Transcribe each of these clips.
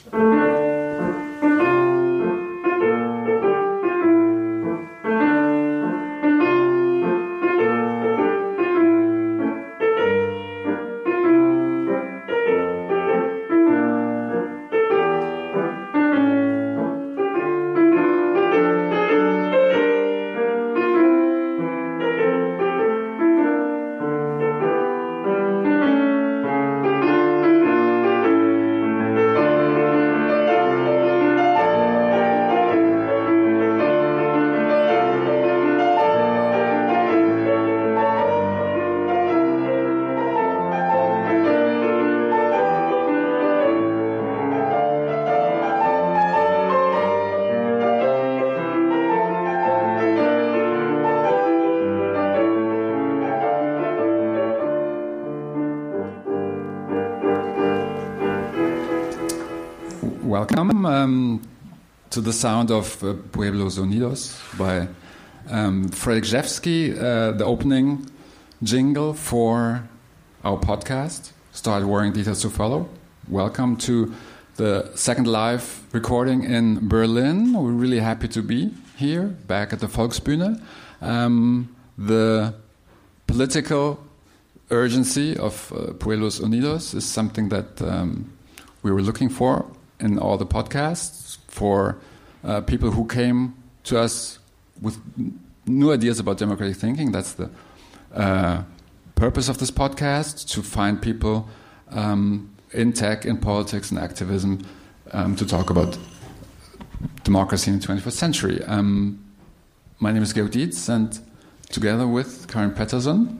Welcome to the sound of Pueblos Unidos by Fredrik Rzewski, the opening jingle for our podcast, Start Worrying Details to Follow. Welcome to the second live recording in Berlin. We're really happy to be here, back at the Volksbühne. The political urgency of Pueblos Unidos is something that we were looking for in all the podcasts, for people who came to us with new ideas about democratic thinking. That's the purpose of this podcast, to find people in tech, in politics, and activism to talk about democracy in the 21st century. My name is Georg Dietz, and together with Karin Pettersson,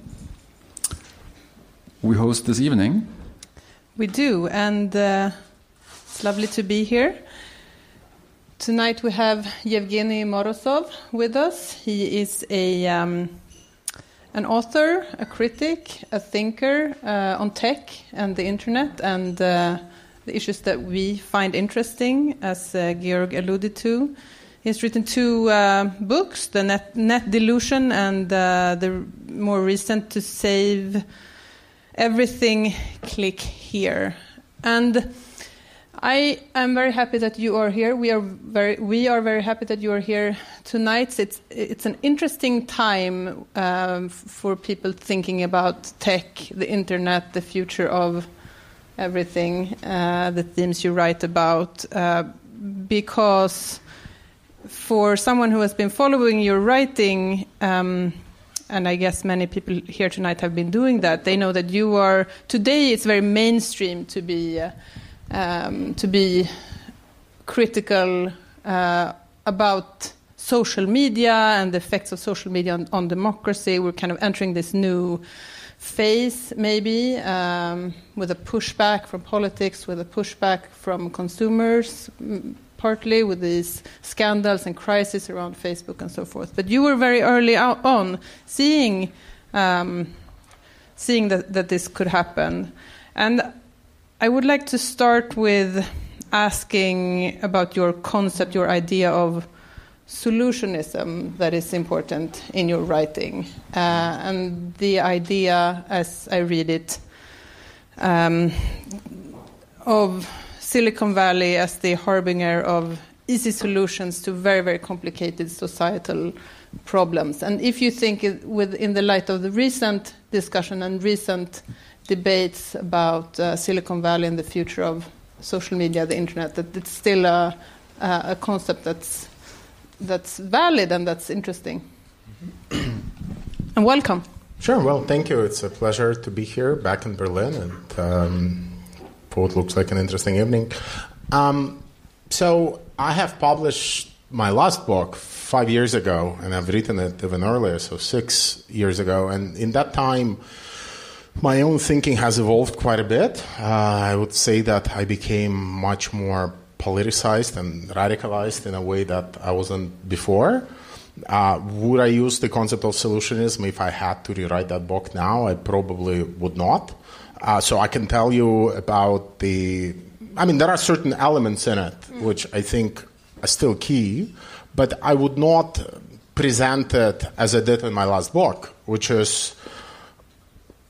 we host this evening. We do, and it's lovely to be here. Tonight we have Yevgeny Morozov with us. He is an author, a critic, a thinker on tech and the internet and the issues that we find interesting, as Georg alluded to. He's written two books, The Net Delusion and the more recent, To Save Everything, Click Here. And I am very happy that you are here. We are very happy that you are here tonight. It's an interesting time for people thinking about tech, the internet, the future of everything, the themes you write about. Because for someone who has been following your writing, and I guess many people here tonight have been doing that, they know that you are today. It's very mainstream to be critical about social media and the effects of social media on democracy. We're kind of entering this new phase, maybe, with a pushback from politics, with a pushback from consumers, partly with these scandals and crises around Facebook and so forth. But you were very early on seeing that this could happen. And I would like to start with asking about your concept, your idea of solutionism that is important in your writing. And the idea, as I read it, of Silicon Valley as the harbinger of easy solutions to very, very complicated societal problems. And if you think in the light of the recent discussion and recent debates about Silicon Valley and the future of social media, the internet, that it's still a concept that's valid and that's interesting. And welcome. Sure. Well, thank you. It's a pleasure to be here back in Berlin and for what looks like an interesting evening. So I have published my last book 5 years ago, and I've written it even earlier, so 6 years ago. And in that time, my own thinking has evolved quite a bit. I would say that I became much more politicized and radicalized in a way that I wasn't before. Would I use the concept of solutionism if I had to rewrite that book now? I probably would not. So I can tell you about there are certain elements in it which I think are still key, but I would not present it as I did in my last book, which is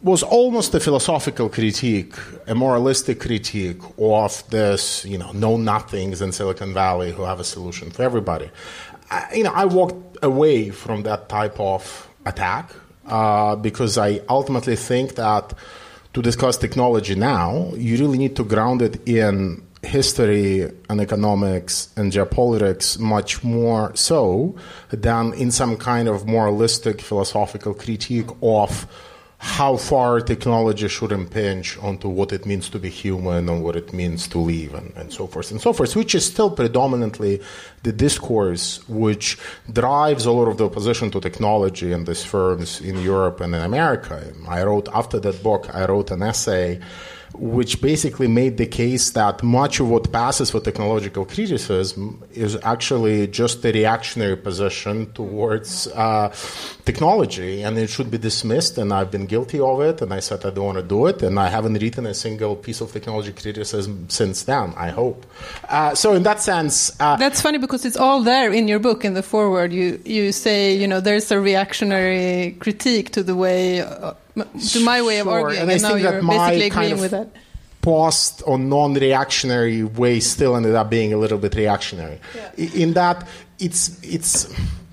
was almost a philosophical critique, a moralistic critique of this, know-nothings in Silicon Valley who have a solution for everybody. I walked away from that type of attack because I ultimately think that to discuss technology now, you really need to ground it in history and economics and geopolitics much more so than in some kind of moralistic philosophical critique of how far technology should impinge onto what it means to be human and what it means to live and so forth, which is still predominantly the discourse which drives a lot of the opposition to technology and these firms in Europe and in America. After that book, I wrote an essay which basically made the case that much of what passes for technological criticism is actually just a reactionary position towards technology, and it should be dismissed, and I've been guilty of it, and I said I don't want to do it, and I haven't written a single piece of technology criticism since then, I hope. So in that sense... That's funny because it's all there in your book, in the foreword. You say, there's a reactionary critique to the way... to my way of arguing, and now you're basically agreeing with that. Post or non-reactionary way still ended up being a little bit reactionary. Yeah. In that, it's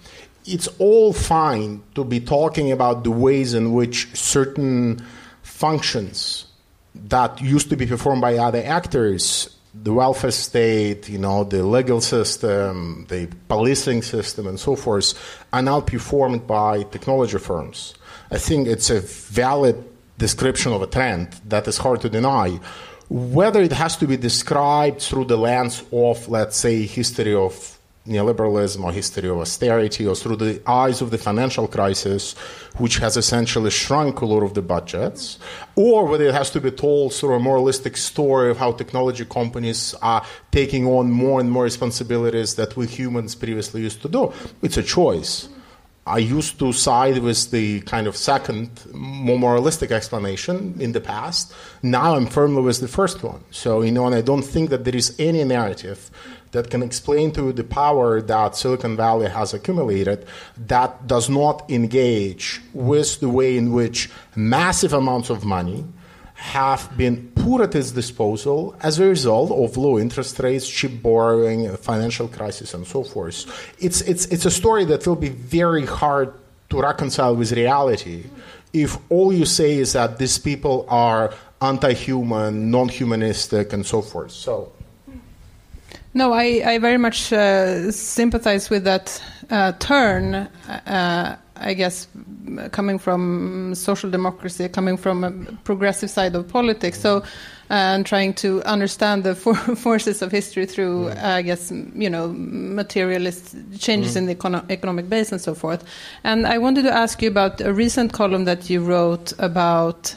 all fine to be talking about the ways in which certain functions that used to be performed by other actors, the welfare state, the legal system, the policing system, and so forth, are now performed by technology firms. I think it's a valid description of a trend that is hard to deny. Whether it has to be described through the lens of, let's say, history of neoliberalism or history of austerity, or through the eyes of the financial crisis, which has essentially shrunk a lot of the budgets, or whether it has to be told through a moralistic story of how technology companies are taking on more and more responsibilities that we humans previously used to do. It's a choice. I used to side with the kind of second, more moralistic explanation in the past. Now I'm firmly with the first one. So, and I don't think that there is any narrative that can explain to you the power that Silicon Valley has accumulated that does not engage with the way in which massive amounts of money have been put at its disposal as a result of low interest rates, cheap borrowing, financial crisis, and so forth. It's a story that will be very hard to reconcile with reality if all you say is that these people are anti-human, non-humanistic, and so forth. So, no, I very much sympathize with that turn. I guess coming from social democracy, coming from a progressive side of politics, so and trying to understand the forces of history through, I guess, materialist changes in the economic base and so forth. And I wanted to ask you about a recent column that you wrote about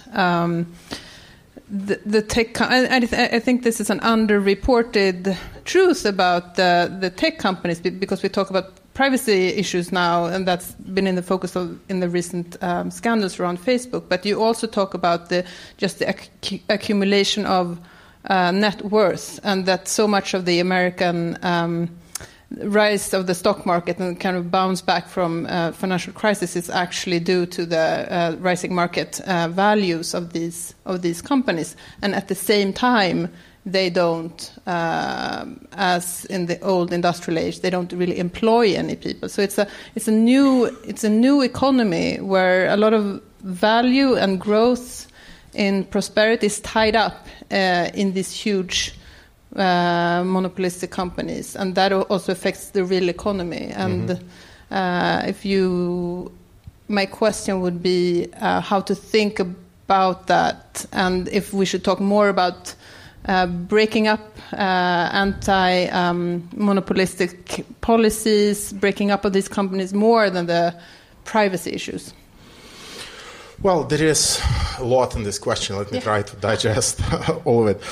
the tech. I think this is an underreported truth about the tech companies, because we talk about privacy issues now, and that's been in the focus in the recent scandals around Facebook. But you also talk about the accumulation of net worth, and that so much of the American rise of the stock market and kind of bounce back from financial crisis is actually due to the rising market values of these companies. And at the same time, they don't, as in the old industrial age, they don't really employ any people. So it's a new economy where a lot of value and growth in prosperity is tied up in these huge monopolistic companies, and that also affects the real economy. And my question would be how to think about that, and if we should talk more about breaking up anti-monopolistic policies, breaking up of these companies more than the privacy issues. Well, there is a lot in this question. Let me try to digest all of it.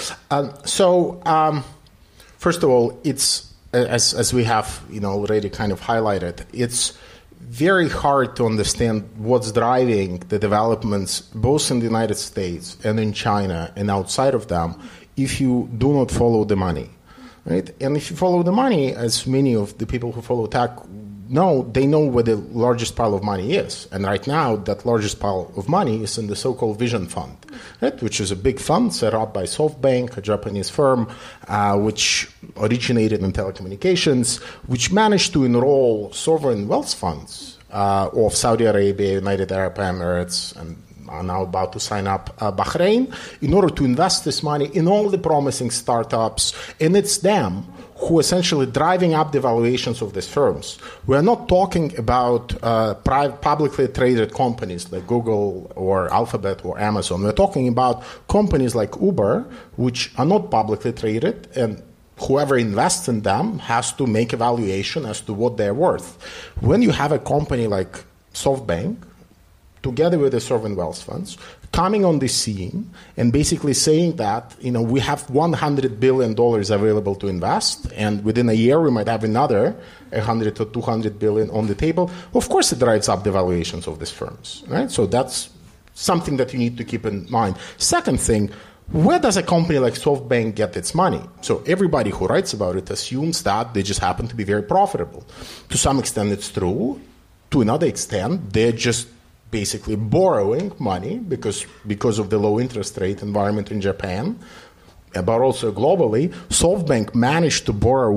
First of all, it's as we have already kind of highlighted, it's very hard to understand what's driving the developments both in the United States and in China and outside of them if you do not follow the money, right? And if you follow the money, as many of the people who follow tech know where the largest pile of money is. And right now, that largest pile of money is in the so-called Vision Fund, right? Which is a big fund set up by SoftBank, a Japanese firm, which originated in telecommunications, which managed to enroll sovereign wealth funds of Saudi Arabia, United Arab Emirates, and are now about to sign up Bahrain, in order to invest this money in all the promising startups. And it's them who essentially driving up the valuations of these firms. We're not talking about publicly traded companies like Google or Alphabet or Amazon. We're talking about companies like Uber, which are not publicly traded, and whoever invests in them has to make a valuation as to what they're worth. When you have a company like SoftBank, together with the sovereign wealth funds, coming on the scene and basically saying that, we have $100 billion available to invest, and within a year we might have another 100 to 200 billion on the table. Of course, it drives up the valuations of these firms, right? So that's something that you need to keep in mind. Second thing, where does a company like SoftBank get its money? So everybody who writes about it assumes that they just happen to be very profitable. To some extent, it's true. To another extent, they're just basically borrowing money because of the low interest rate environment in Japan, but also globally. SoftBank managed to borrow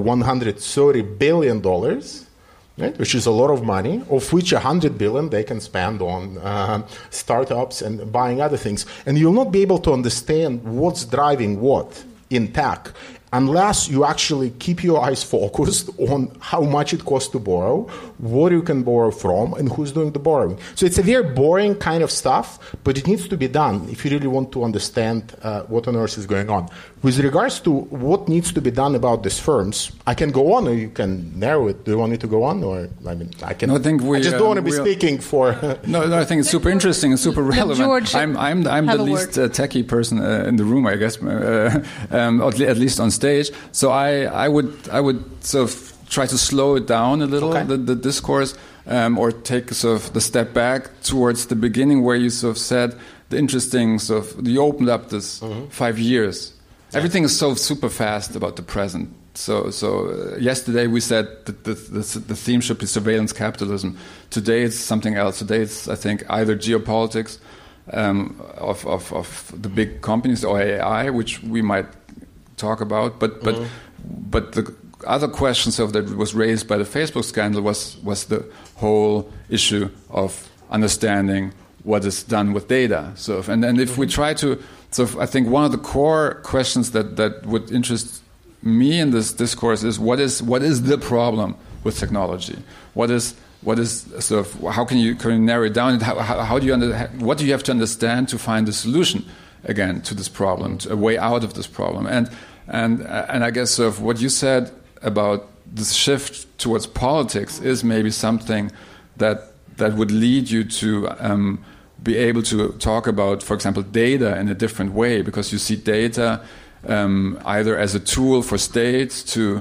$130 billion, right, which is a lot of money, of which $100 billion they can spend on startups and buying other things. And you'll not be able to understand what's driving what in tech unless you actually keep your eyes focused on how much it costs to borrow, what you can borrow from, and who's doing the borrowing. So it's a very boring kind of stuff, but it needs to be done if you really want to understand what on earth is going on. With regards to what needs to be done about these firms, I can go on, or you can narrow it. Do you want me to go on, or I can? No, I think I just don't want to be speaking for. No, I think it's super interesting and super relevant. George, I'm the least techie person in the room, I guess, at least on stage. So I would sort of try to slow it down a little, the discourse, or take sort of the step back towards the beginning where you sort of said the interesting sort of, you opened up this 5 years. Everything is so super fast about the present. So yesterday we said that the theme should be surveillance capitalism. Today it's something else. Today it's, I think, either geopolitics of the big companies or AI, which we might talk about. But the other questions that was raised by the Facebook scandal was the whole issue of understanding what is done with data. And if we try to, I think one of the core questions that would interest me in this discourse is what is the problem with technology? What is sort of, how can you narrow it down? How do you what do you have to understand to find a solution again to this problem, a way out of this problem? And I guess sort of what you said about this shift towards politics is maybe something that would lead you to be able to talk about, for example, data in a different way, because you see data either as a tool for states to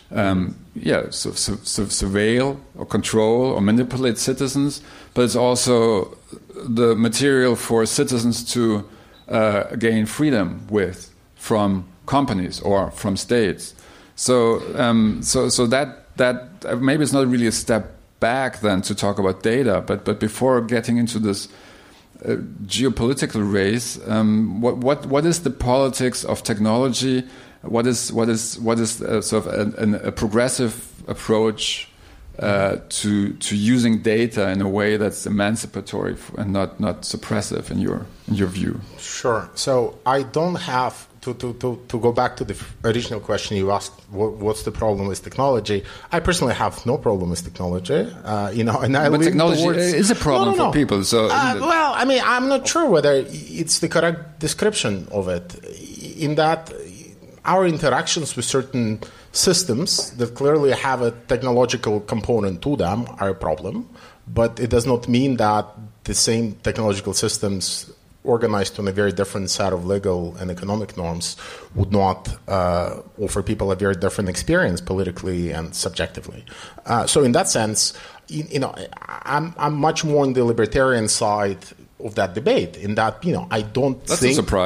surveil or control or manipulate citizens, but it's also the material for citizens to gain freedom from companies or from states. So that maybe it's not really a step back then to talk about data, but before getting into this geopolitical race, what is the politics of technology? What is sort of a progressive approach to using data in a way that's emancipatory and not suppressive in your view? Sure. So I don't have to go back to the original question you asked. What's the problem with technology? I personally have no problem with technology. And I but technology is a problem for people. So well, I mean, I'm not sure whether it's the correct description of it. In that, our interactions with certain systems that clearly have a technological component to them are a problem, but it does not mean that the same technological systems organized on a very different set of legal and economic norms would not offer people a very different experience politically and subjectively. So in that sense, I'm much more on the libertarian side of that debate, in that, I don't That's think... a surprise. Well,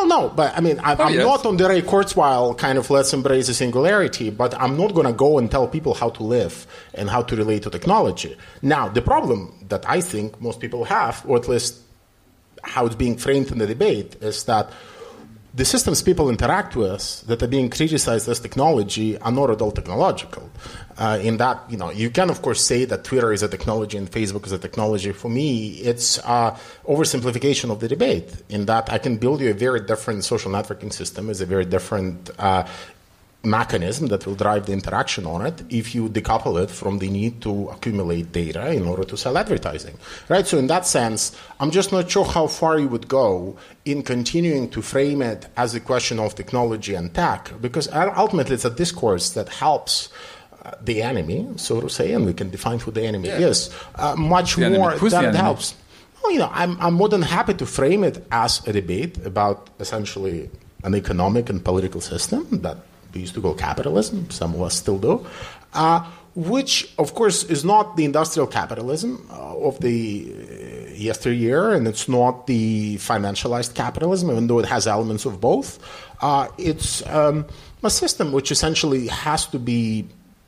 Well, no, but I mean, I'm not on the Ray Kurzweil kind of let's embrace the singularity, but I'm not going to go and tell people how to live and how to relate to technology. Now, the problem that I think most people have, or at least how it's being framed in the debate, is that the systems people interact with that are being criticized as technology are not at all technological. In that, you can, of course, say that Twitter is a technology and Facebook is a technology. For me, it's oversimplification of the debate, in that I can build you a very different social networking system as a very different mechanism that will drive the interaction on it if you decouple it from the need to accumulate data in order to sell advertising, right? So in that sense, I'm just not sure how far you would go in continuing to frame it as a question of technology and tech, because ultimately it's a discourse that helps the enemy, so to say, and we can define who the enemy is, much the more enemy. than it helps. Well, I'm more than happy to frame it as a debate about essentially an economic and political system that we used to call capitalism, some of us still do, which, of course, is not the industrial capitalism of the yesteryear, and it's not the financialized capitalism, even though it has elements of both. It's a system which essentially has to be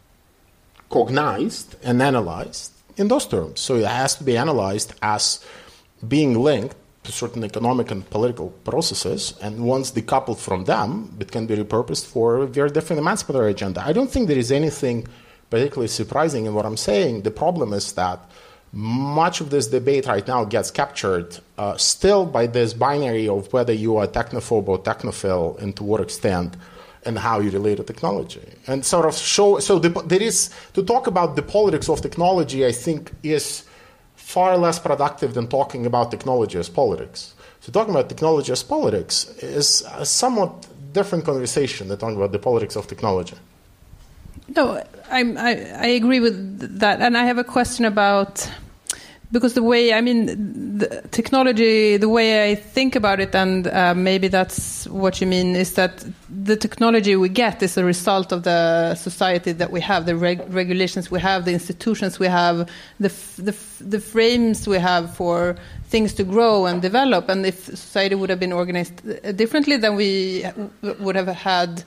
cognized and analyzed in those terms. So it has to be analyzed as being linked to certain economic and political processes, and once decoupled from them, it can be repurposed for a very different emancipatory agenda. I don't think there is anything particularly surprising in what I'm saying. The problem is that much of this debate right now gets captured still by this binary of whether you are technophobe or technophile and to what extent and how you relate to technology. And sort of there is, to talk about the politics of technology, I think, is far less productive than talking about technology as politics. So talking about technology as politics is a somewhat different conversation than talking about the politics of technology. No, I agree with that. And I have a question about, because the technology, the way I think about it, and maybe that's what you mean, is that the technology we get is a result of the society that we have, the regulations we have, the institutions we have, the frames we have for things to grow and develop. And if society would have been organized differently, then we would have had...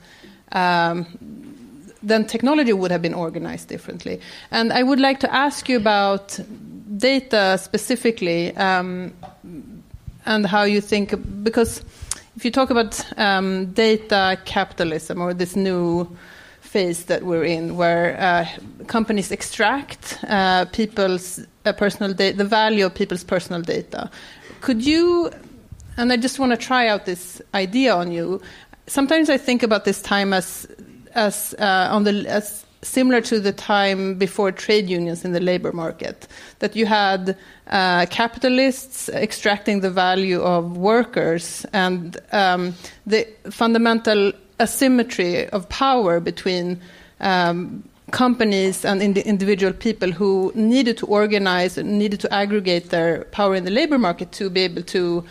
then technology would have been organized differently. And I would like to ask you about data specifically, and how you think, because if you talk about data capitalism, or this new phase that we're in, where companies extract people's personal data, the value of people's personal data, could you, and I just want to try out this idea on you, sometimes I think about this time as similar to the time before trade unions in the labor market, that you had capitalists extracting the value of workers, and the fundamental asymmetry of power between companies and individual people who needed to organize and needed to aggregate their power in the labor market to be able to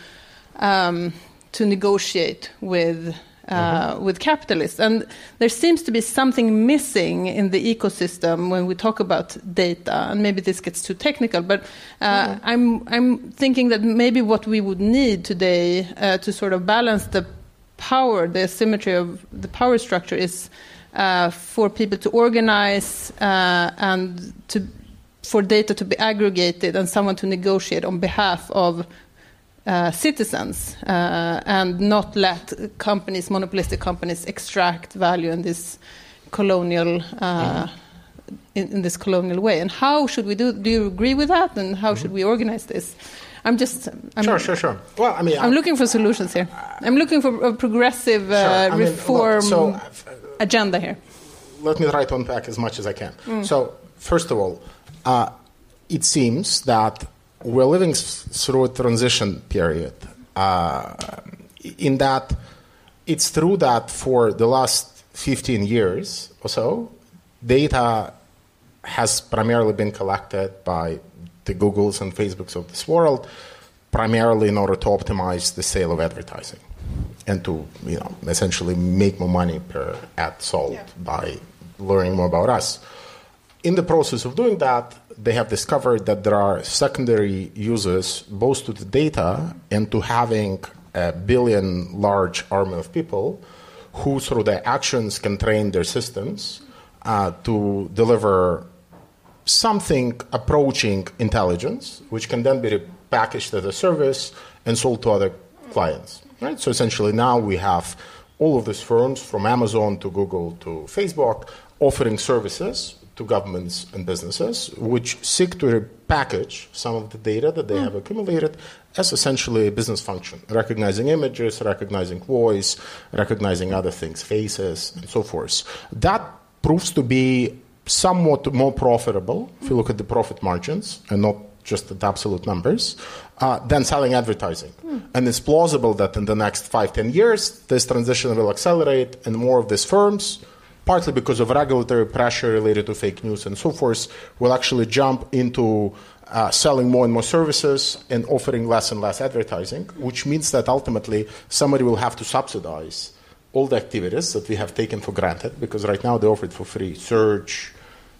negotiate with capitalists. And there seems to be something missing in the ecosystem when we talk about data, and maybe this gets too technical, but I'm thinking that maybe what we would need today to sort of balance the power, the asymmetry of the power structure, is for people to organize and for data to be aggregated and someone to negotiate on behalf of citizens, and not let companies, monopolistic companies, extract value in this colonial in this colonial way. And how should we do you agree with that? And how should we organize this? Sure. Well, I mean, I'm looking for solutions here. I'm looking for a progressive reform agenda here. Let me try to unpack as much as I can. So, first of all, it seems that we're living through a transition period, in that it's true that for the last 15 years or so, data has primarily been collected by the Googles and Facebooks of this world, primarily in order to optimize the sale of advertising and to, essentially make more money per ad sold by learning more about us. In the process of doing that, they have discovered that there are secondary uses both to the data and to having a billion large army of people who, through their actions, can train their systems to deliver something approaching intelligence, which can then be packaged as a service and sold to other clients. Right? So essentially now we have all of these firms, from Amazon to Google to Facebook, offering services to governments and businesses, which seek to repackage some of the data that they have accumulated as essentially a business function, recognizing images, recognizing voice, recognizing other things, faces, and so forth. That proves to be somewhat more profitable, if you look at the profit margins, and not just at absolute numbers, than selling advertising. And it's plausible that in the next 5-10 years, this transition will accelerate, and more of these firms, partly because of regulatory pressure related to fake news and so forth, will actually jump into selling more and more services and offering less and less advertising, which means that ultimately somebody will have to subsidize all the activities that we have taken for granted, because right now they offer it for free. Search,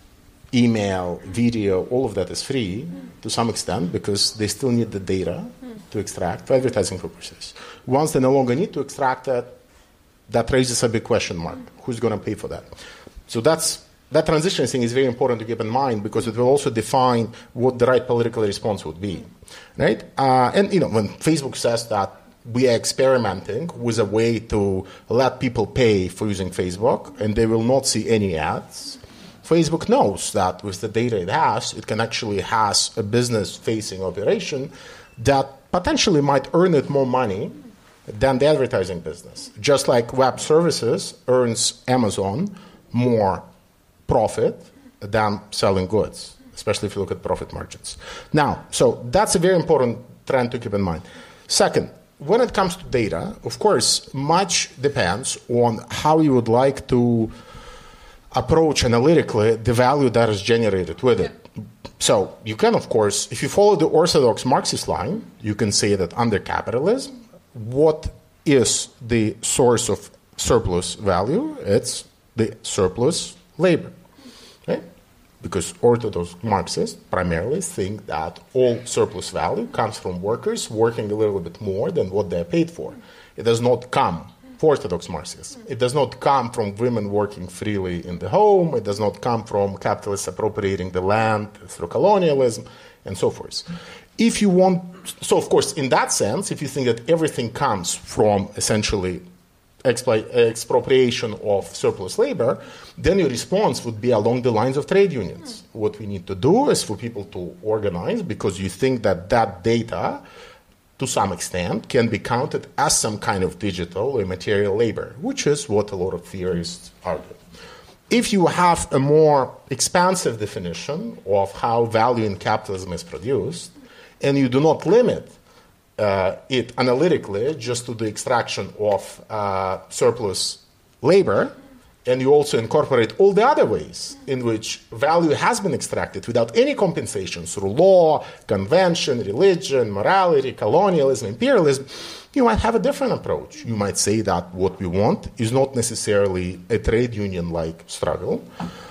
email, video, all of that is free to some extent because they still need the data to extract for advertising purposes. Once they no longer need to extract that raises a big question mark. Who's going to pay for that? So that transition thing is very important to keep in mind because it will also define what the right political response would be, right? And when Facebook says that we are experimenting with a way to let people pay for using Facebook and they will not see any ads, Facebook knows that with the data it has, it can actually has a business-facing operation that potentially might earn it more money than the advertising business. Just like web services earns Amazon more profit than selling goods, especially if you look at profit margins. Now, so that's a very important trend to keep in mind. Second, when it comes to data, of course, much depends on how you would like to approach analytically the value that is generated with it. So you can, of course, if you follow the orthodox Marxist line, you can say that under capitalism, what is the source of surplus value? It's the surplus labor, right? Because orthodox Marxists primarily think that all surplus value comes from workers working a little bit more than what they're paid for. It does not come, for orthodox Marxists, it does not come from women working freely in the home, it does not come from capitalists appropriating the land through colonialism, and so forth. If you want, so of course, in that sense, if you think that everything comes from essentially expropriation of surplus labor, then your response would be along the lines of trade unions. What we need to do is for people to organize because you think that that data, to some extent, can be counted as some kind of digital or material labor, which is what a lot of theorists argue. If you have a more expansive definition of how value in capitalism is produced, and you do not limit it analytically just to the extraction of surplus labor, and you also incorporate all the other ways in which value has been extracted without any compensation through law, convention, religion, morality, colonialism, imperialism, you might have a different approach. You might say that what we want is not necessarily a trade union-like struggle,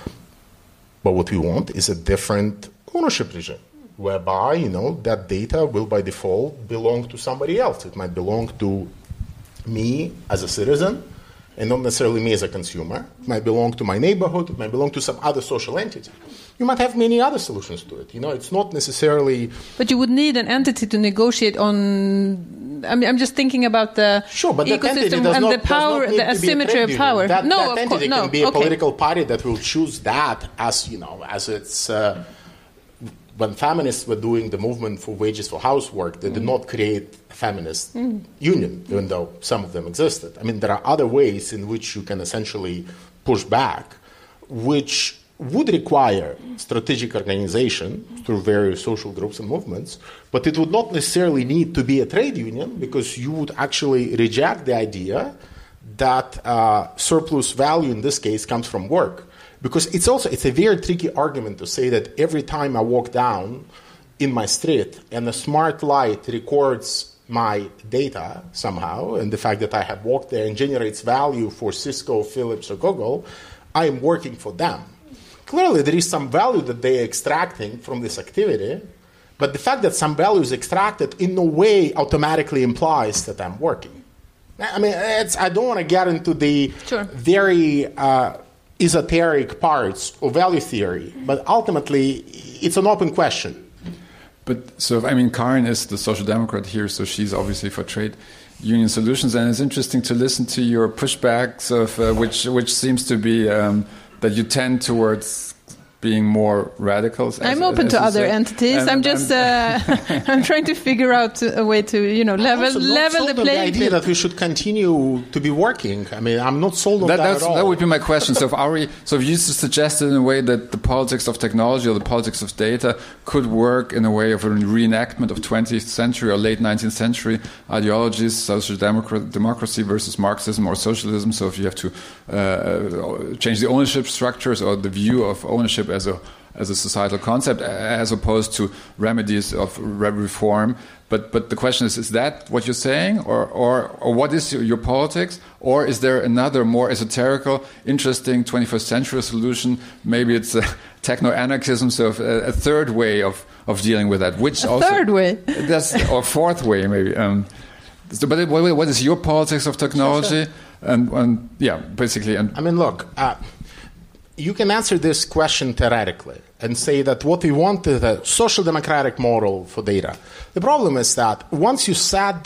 but what we want is a different ownership regime, whereby, that data will by default belong to somebody else. It might belong to me as a citizen, and not necessarily me as a consumer. It might belong to my neighborhood, it might belong to some other social entity. You might have many other solutions to it. It's not necessarily... But you would need an entity to negotiate on... I'm just thinking about the ecosystem and the power, the asymmetry of power. That entity can be a political party that will choose that as, as its... when feminists were doing the movement for wages for housework, they did not create a feminist union, even though some of them existed. There are other ways in which you can essentially push back, which would require strategic organization through various social groups and movements, but it would not necessarily need to be a trade union because you would actually reject the idea that surplus value in this case comes from work. Because it's a very tricky argument to say that every time I walk down in my street and a smart light records my data somehow, and the fact that I have walked there and generates value for Cisco, Philips, or Google, I am working for them. Clearly, there is some value that they are extracting from this activity, But the fact that some value is extracted in no way automatically implies that I'm working. I mean, I don't want to get into the very esoteric parts of value theory, but ultimately it's an open question. But so, I mean, Karin is the social democrat here, so she's obviously for trade union solutions, and it's interesting to listen to your pushbacks of which seems to be that you tend towards being more radicals. I'm open to other entities. I'm just I'm trying to figure out a way to level the playing idea that we should continue to be working. I mean, I'm not sold on that at all. That would be my question. So if you suggested in a way that the politics of technology or the politics of data could work in a way of a reenactment of 20th century or late 19th century ideologies, social democracy versus Marxism or socialism. So if you have to change the ownership structures or the view of ownership as a societal concept, as opposed to remedies of reform. But the question is that what you're saying, or what is your politics, or is there another more esoterical, interesting 21st century solution? Maybe it's techno-anarchism, so a third way of dealing with that. Third way, or fourth way, maybe. But what is your politics of technology? Sure. And yeah, basically. I mean, look. You can answer this question theoretically and say that what we want is a social democratic model for data. The problem is that once you set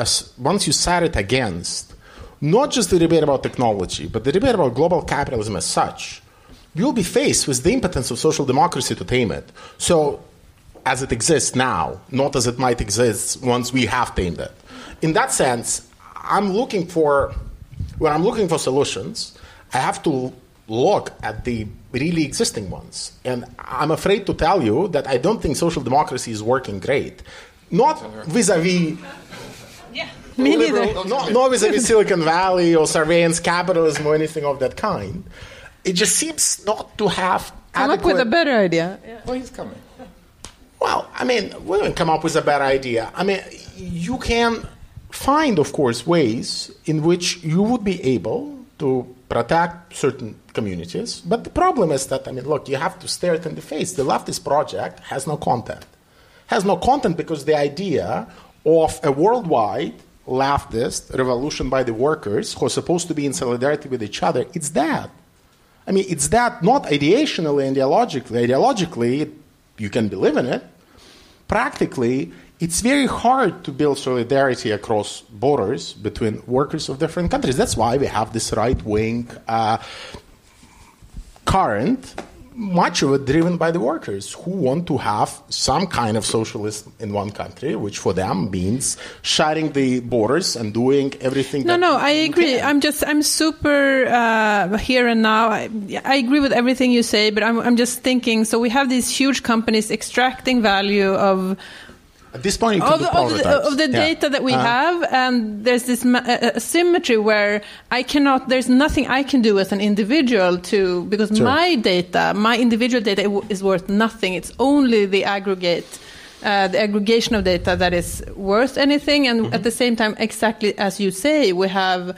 it against not just the debate about technology, but the debate about global capitalism as such, you'll be faced with the impotence of social democracy to tame it. So, as it exists now, not as it might exist once we have tamed it. In that sense, when I'm looking for solutions, I have to look at the really existing ones. And I'm afraid to tell you that I don't think social democracy is working great. Not vis-a-vis me neither. Not vis-a-vis Silicon Valley or surveillance capitalism or anything of that kind. It just seems not to have come up with a better idea. Yeah. Well, he's coming. Well, I mean, we didn't come up with a better idea. I mean, you can find, of course, ways in which you would be able to protect certain communities. But the problem is that, I mean, look, you have to stare it in the face. The leftist project has no content. Has no content because the idea of a worldwide leftist revolution by the workers who are supposed to be in solidarity with each other, it's that. I mean, it's that not ideationally and ideologically. Ideologically, you can believe in it. Practically, it's very hard to build solidarity across borders between workers of different countries. That's why we have this right-wing current, much of it driven by the workers who want to have some kind of socialism in one country, which for them means shutting the borders and doing everything. No, I agree. I'm super here and now. I agree with everything you say, but I'm just thinking. So we have these huge companies extracting value of. At this point, of the data that we have, and there's this symmetry where there's nothing I can do as an individual because my individual data is worth nothing. It's only the aggregation of data that is worth anything. And at the same time, exactly as you say, we have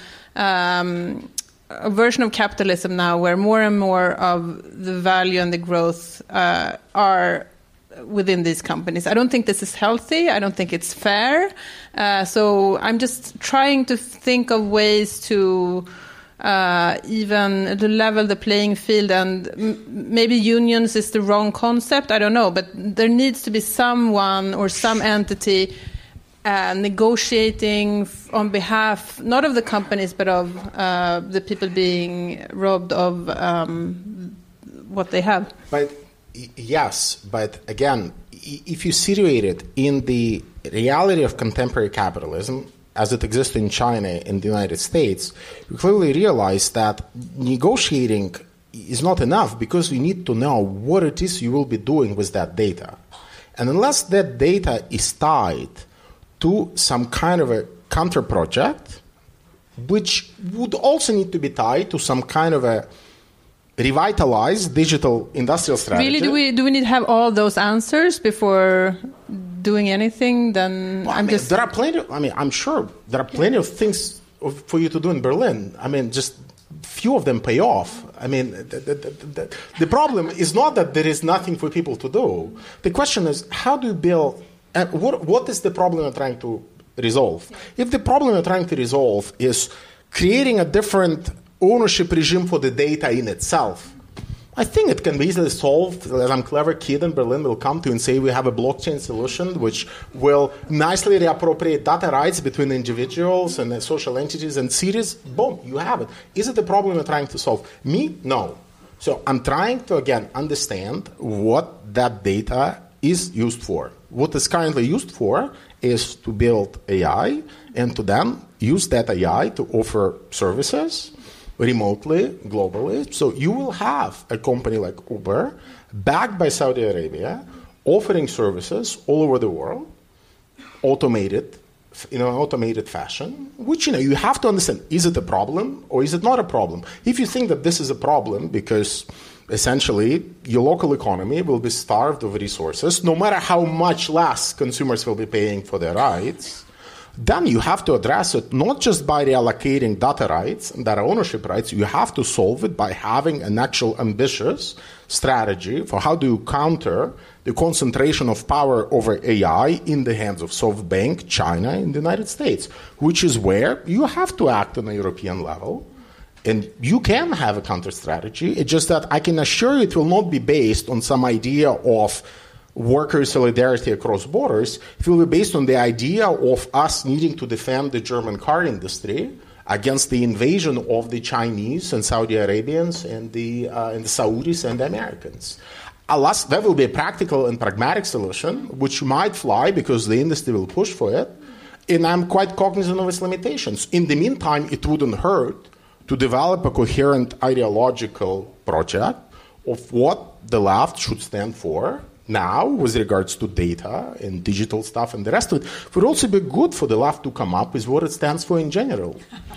a version of capitalism now where more and more of the value and the growth are within these companies. I don't think this is healthy. I don't think it's fair. So I'm just trying to think of ways to even to level the playing field. And maybe unions is the wrong concept. I don't know. But there needs to be someone or some entity negotiating on behalf, not of the companies, but of the people being robbed of what they have. Yes, but again, if you situate it in the reality of contemporary capitalism, as it exists in China and the United States, you clearly realize that negotiating is not enough because you need to know what it is you will be doing with that data. And unless that data is tied to some kind of a counter project, which would also need to be tied to some kind of a revitalized digital industrial strategy. Really, do we need to have all those answers before doing anything? Then there are plenty. I'm sure there are plenty of things for you to do in Berlin. I mean, just few of them pay off. I mean, the problem is not that there is nothing for people to do. The question is, how do you build, what is the problem you're trying to resolve? If the problem you're trying to resolve is creating a different ownership regime for the data in itself, I think it can be easily solved. Some clever kid in Berlin will come to you and say we have a blockchain solution which will nicely reappropriate data rights between individuals and social entities and cities. Boom, you have it. Is it the problem you're trying to solve? Me? No. So I'm trying to, again, understand what that data is used for. What is currently used for is to build AI and to then use that AI to offer services remotely, globally. So you will have a company like Uber, backed by Saudi Arabia, offering services all over the world, automated, in an automated fashion, which, you have to understand, is it a problem or is it not a problem? If you think that this is a problem because essentially your local economy will be starved of resources, no matter how much less consumers will be paying for their rights, then you have to address it not just by reallocating data rights and data ownership rights. You have to solve it by having an actual ambitious strategy for how do you counter the concentration of power over AI in the hands of SoftBank, China, and the United States, which is where you have to act on a European level. And you can have a counter strategy. It's just that I can assure you it will not be based on some idea of worker solidarity across borders. It will be based on the idea of us needing to defend the German car industry against the invasion of the Chinese and Saudi Arabians and the Saudis and the Americans. Alas, that will be a practical and pragmatic solution, which might fly because the industry will push for it, and I'm quite cognizant of its limitations. In the meantime, it wouldn't hurt to develop a coherent ideological project of what the left should stand for now with regards to data and digital stuff and the rest of it. It would also be good for the left to come up with what it stands for in general.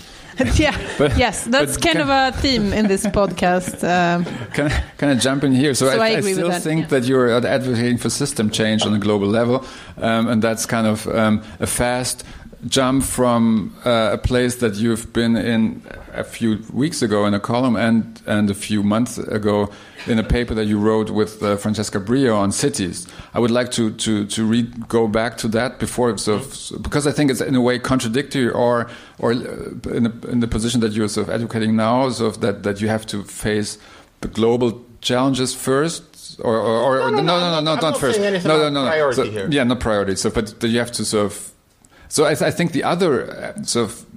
Yes, that's kind of a theme in this podcast. Can I jump in here? So I still think that you're advocating for system change on a global level, and that's kind of a fast jump from a place that you've been in a few weeks ago in a column and a few months ago in a paper that you wrote with Francesca Brio on cities. I would like to go back to that before, because I think it's in a way contradictory or in the position that you're sort of advocating now, so that you have to face the global challenges first, or no, not first. No. Priority here. Yeah, not priority. So, but you have to sort of. So I think the other sort of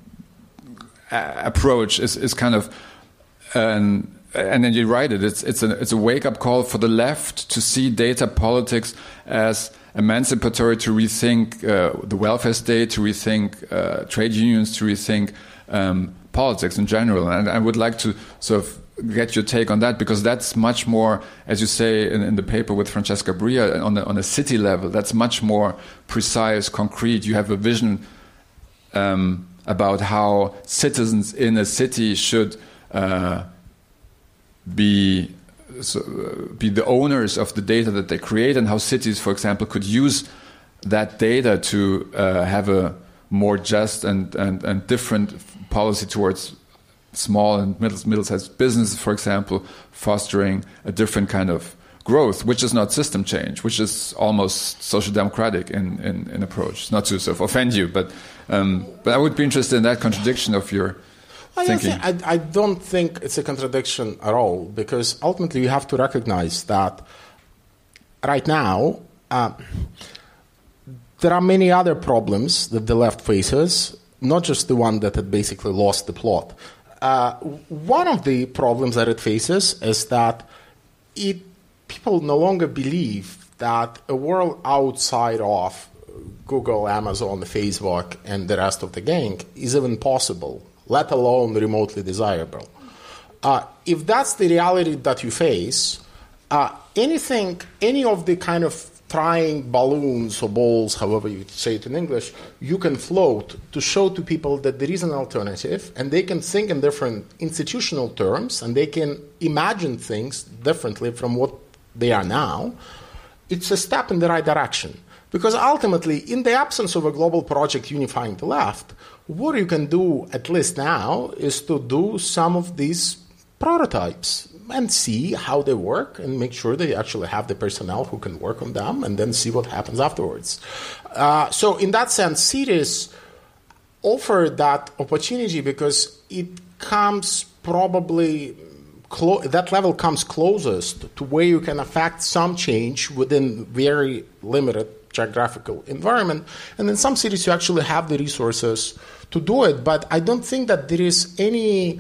approach is kind of, and then you write it. It's a wake up call for the left to see data politics as emancipatory, to rethink the welfare state, to rethink trade unions, to rethink politics in general. And I would like to sort of get your take on that, because that's much more, as you say in the paper with Francesca Bria, on a city level, that's much more precise, concrete. You have a vision about how citizens in a city should be the owners of the data that they create, and how cities, for example, could use that data to have a more just and different policy towards small and middle-sized businesses, for example, fostering a different kind of growth, which is not system change, which is almost social democratic in approach. Not to sort of offend you, but I would be interested in that contradiction of your thinking. I don't think it's a contradiction at all, because ultimately you have to recognize that right now there are many other problems that the left faces, not just the one that had basically lost the plot. One of the problems that it faces is that people no longer believe that a world outside of Google, Amazon, Facebook, and the rest of the gang is even possible, let alone remotely desirable. If that's the reality that you face, any of the kind of trying balloons or balls, however you say it in English, you can float to show to people that there is an alternative, and they can think in different institutional terms, and they can imagine things differently from what they are now. It's a step in the right direction. Because ultimately, in the absence of a global project unifying the left, what you can do, at least now, is to do some of these prototypes and see how they work and make sure they actually have the personnel who can work on them, and then see what happens afterwards. So in that sense, cities offer that opportunity because it comes probably, that level comes closest to where you can affect some change within very limited geographical environment. And in some cities, you actually have the resources to do it. But I don't think that there is any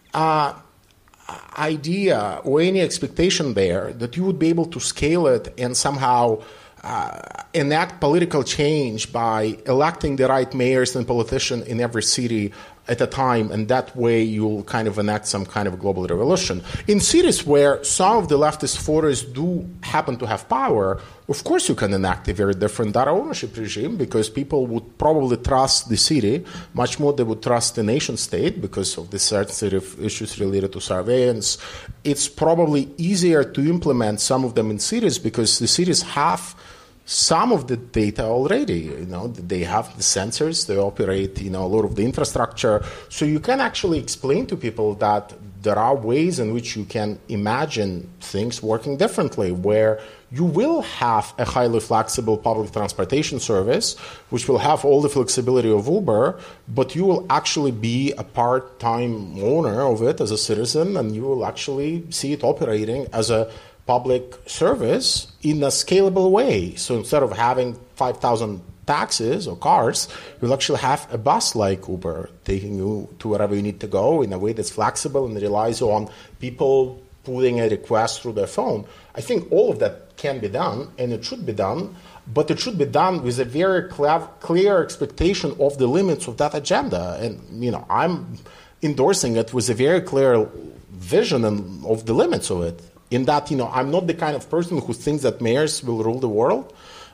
idea or any expectation there that you would be able to scale it and somehow enact political change by electing the right mayors and politicians in every city at a time, and that way you'll kind of enact some kind of global revolution. In cities where some of the leftist voters do happen to have power, of course you can enact a very different data ownership regime, because people would probably trust the city much more than they would trust the nation state because of the sensitive issues related to surveillance. It's probably easier to implement some of them in cities because the cities have some of the data already. They have the sensors, they operate, a lot of the infrastructure. So you can actually explain to people that there are ways in which you can imagine things working differently, where you will have a highly flexible public transportation service, which will have all the flexibility of Uber, but you will actually be a part-time owner of it as a citizen, and you will actually see it operating as a public service in a scalable way. So instead of having 5,000 taxis or cars, you'll actually have a bus like Uber taking you to wherever you need to go in a way that's flexible and relies on people putting a request through their phone. I think all of that can be done, and it should be done, but it should be done with a very clear expectation of the limits of that agenda. And, I'm endorsing it with a very clear vision of the limits of it. In that, I'm not the kind of person who thinks that mayors will rule the world.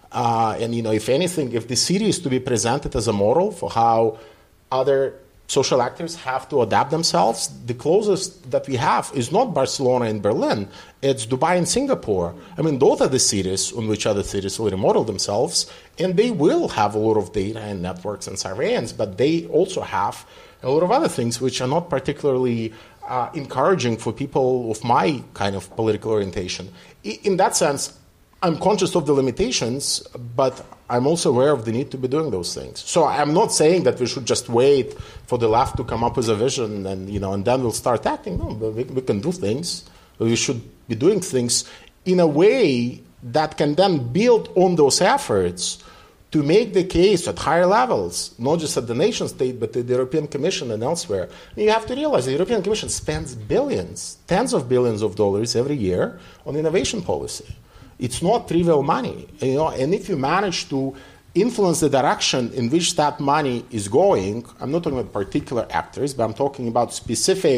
If anything, if the city is to be presented as a model for how other social actors have to adapt themselves, the closest that we have is not Barcelona and Berlin, it's Dubai and Singapore. Those are the cities on which other cities will remodel themselves, and they will have a lot of data and networks and surveillance, but they also have a lot of other things which are not particularly encouraging for people of my kind of political orientation. In that sense, I'm conscious of the limitations, but I'm also aware of the need to be doing those things. So I'm not saying that we should just wait for the left to come up with a vision and then we'll start acting. No, we can do things. We should be doing things in a way that can then build on those efforts to make the case at higher levels, not just at the nation state, but at the European Commission and elsewhere. And you have to realize the European Commission spends billions, tens of billions of dollars every year on innovation policy. It's not trivial money, and if you manage to influence the direction in which that money is going, I'm not talking about particular actors, but I'm talking about specific.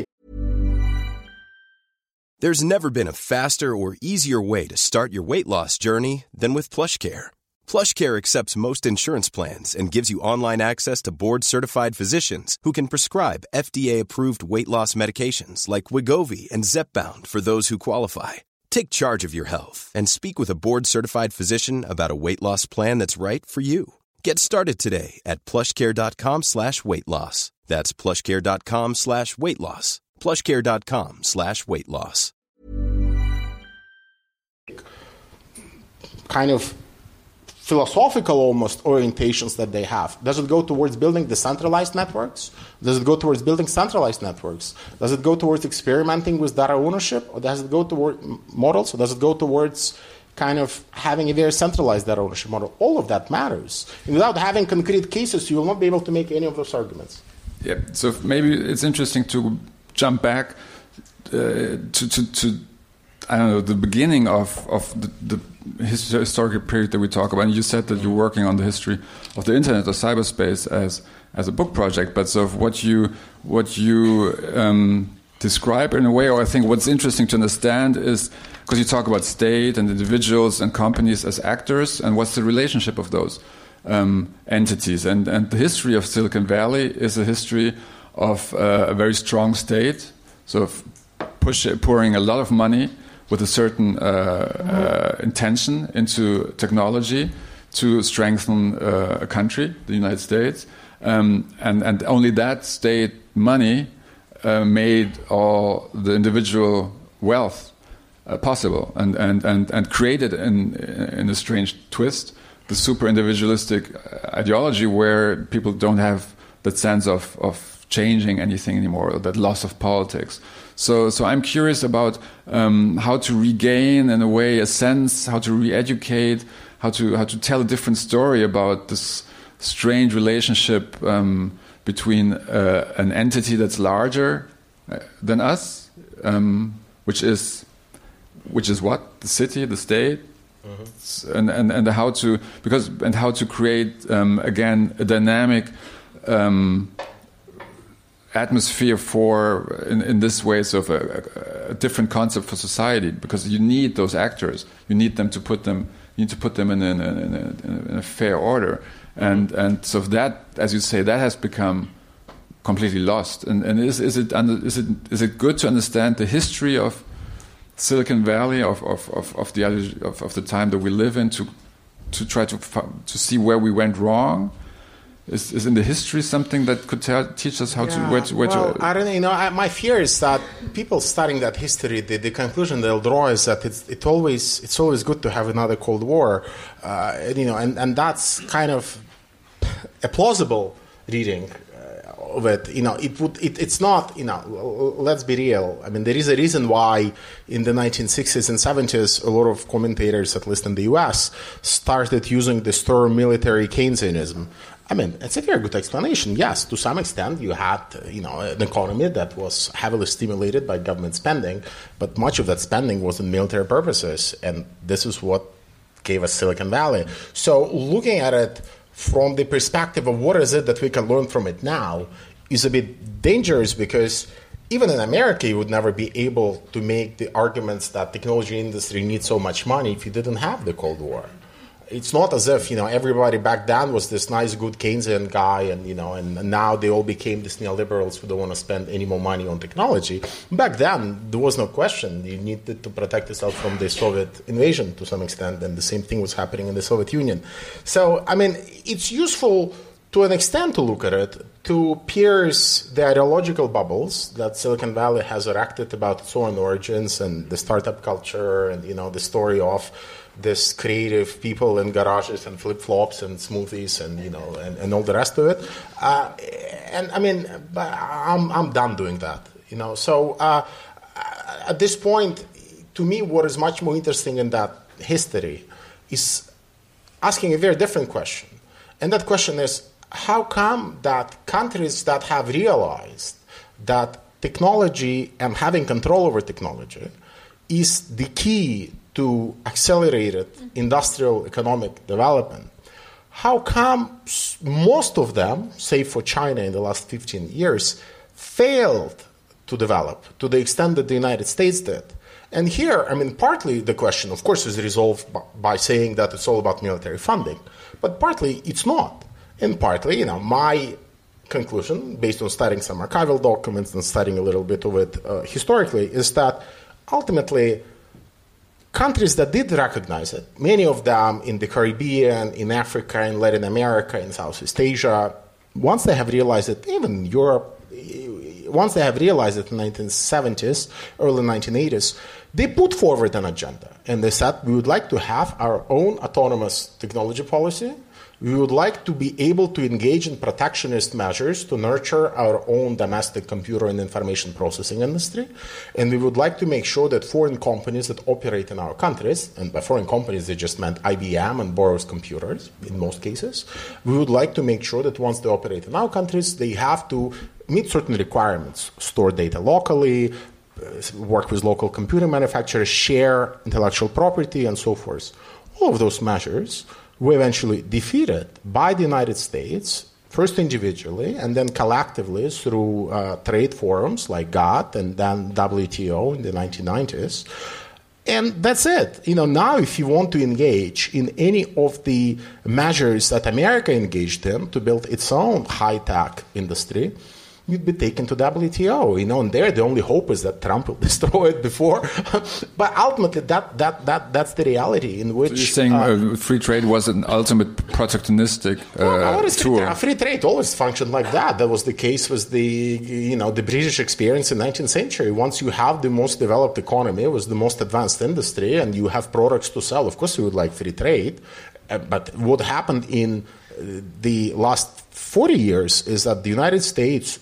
There's never been a faster or easier way to start your weight loss journey than with PlushCare. PlushCare accepts most insurance plans and gives you online access to board-certified physicians who can prescribe FDA-approved weight loss medications like Wegovy and Zepbound for those who qualify. Take charge of your health and speak with a board-certified physician about a weight loss plan that's right for you. Get started today at plushcare.com/weight loss. That's plushcare.com/weight loss. plushcare.com/weight loss. Kind of philosophical almost orientations that they have. Does it go towards building decentralized networks? Does it go towards building centralized networks? Does it go towards experimenting with data ownership? Or does it go toward models? Or does it go towards kind of having a very centralized data ownership model? All of that matters. And without having concrete cases, you will not be able to make any of those arguments. Yeah, so maybe it's interesting to jump back to I don't know, the beginning of the historical period that we talk about. And you said that you're working on the history of the internet or cyberspace as a book project. But so what you describe in a way, or I think what's interesting to understand is, because you talk about state and individuals and companies as actors, and what's the relationship of those entities. And the history of Silicon Valley is a history of a very strong state, sort of pouring a lot of money with a certain intention into technology to strengthen a country, the United States, and only that state money made all the individual wealth possible, and created in a strange twist the super individualistic ideology where people don't have that sense of changing anything anymore, or that loss of politics. So I'm curious about how to regain, in a way, a sense, how to re-educate, how to tell a different story about this strange relationship between an entity that's larger than us, which is what? The city, the state, and how to create again a dynamic atmosphere for in this way of a different concept for society, because you need those actors, you need to put them in a fair order, and so that, as you say, that has become completely lost. And is it good to understand the history of Silicon Valley, of the time that we live in, to try to see where we went wrong? Is in the history something that could teach us how to? I don't know. My fear is that people studying that history, the conclusion they'll draw is that it's always good to have another Cold War, and that's kind of a plausible reading of it. It's not. Let's be real. I mean, there is a reason why in the 1960s and 70s, a lot of commentators, at least in the U.S., started using this term military Keynesianism. I mean, it's a very good explanation. Yes, to some extent, you had, an economy that was heavily stimulated by government spending, but much of that spending was in military purposes, and this is what gave us Silicon Valley. So looking at it from the perspective of what is it that we can learn from it now is a bit dangerous, because even in America, you would never be able to make the arguments that technology industry needs so much money if you didn't have the Cold War. It's not as if, everybody back then was this nice, good Keynesian guy, and now they all became these neoliberals who don't want to spend any more money on technology. Back then, there was no question. You needed to protect yourself from the Soviet invasion to some extent, and the same thing was happening in the Soviet Union. So, I mean, it's useful to an extent to look at it, to pierce the ideological bubbles that Silicon Valley has erected about its own origins and the startup culture and, the story of this creative people in garages and flip-flops and smoothies and all the rest of it. And I mean, I'm done doing that, So at this point, to me, what is much more interesting in that history is asking a very different question. And that question is, how come that countries that have realized that technology and having control over technology is the key to accelerated industrial economic development, how come most of them, save for China in the last 15 years, failed to develop to the extent that the United States did? And here, I mean, partly the question, of course, is resolved by saying that it's all about military funding, but partly it's not. And partly, my conclusion, based on studying some archival documents and studying a little bit of it historically, is that ultimately countries that did recognize it, many of them in the Caribbean, in Africa, in Latin America, in Southeast Asia, once they have realized it, even in Europe, once they have realized it in the 1970s, early 1980s, they put forward an agenda. And they said, we would like to have our own autonomous technology policy. We would like to be able to engage in protectionist measures to nurture our own domestic computer and information processing industry. And we would like to make sure that foreign companies that operate in our countries, and by foreign companies they just meant IBM and Boros Computers in most cases, we would like to make sure that once they operate in our countries, they have to meet certain requirements, store data locally, work with local computer manufacturers, share intellectual property, and so forth. All of those measures were eventually defeated by the United States, first individually and then collectively through trade forums like GATT and then WTO in the 1990s. And that's it. Now if you want to engage in any of the measures that America engaged in to build its own high-tech industry, you'd be taken to WTO, and there the only hope is that Trump will destroy it before. But ultimately, that's the reality in which... So you're saying free trade was an ultimate protectionistic tool? Free trade always functioned like that. That was the case with the British experience in the 19th century. Once you have the most developed economy, it was the most advanced industry, and you have products to sell, of course you would like free trade. But what happened in the last 40 years is that the United States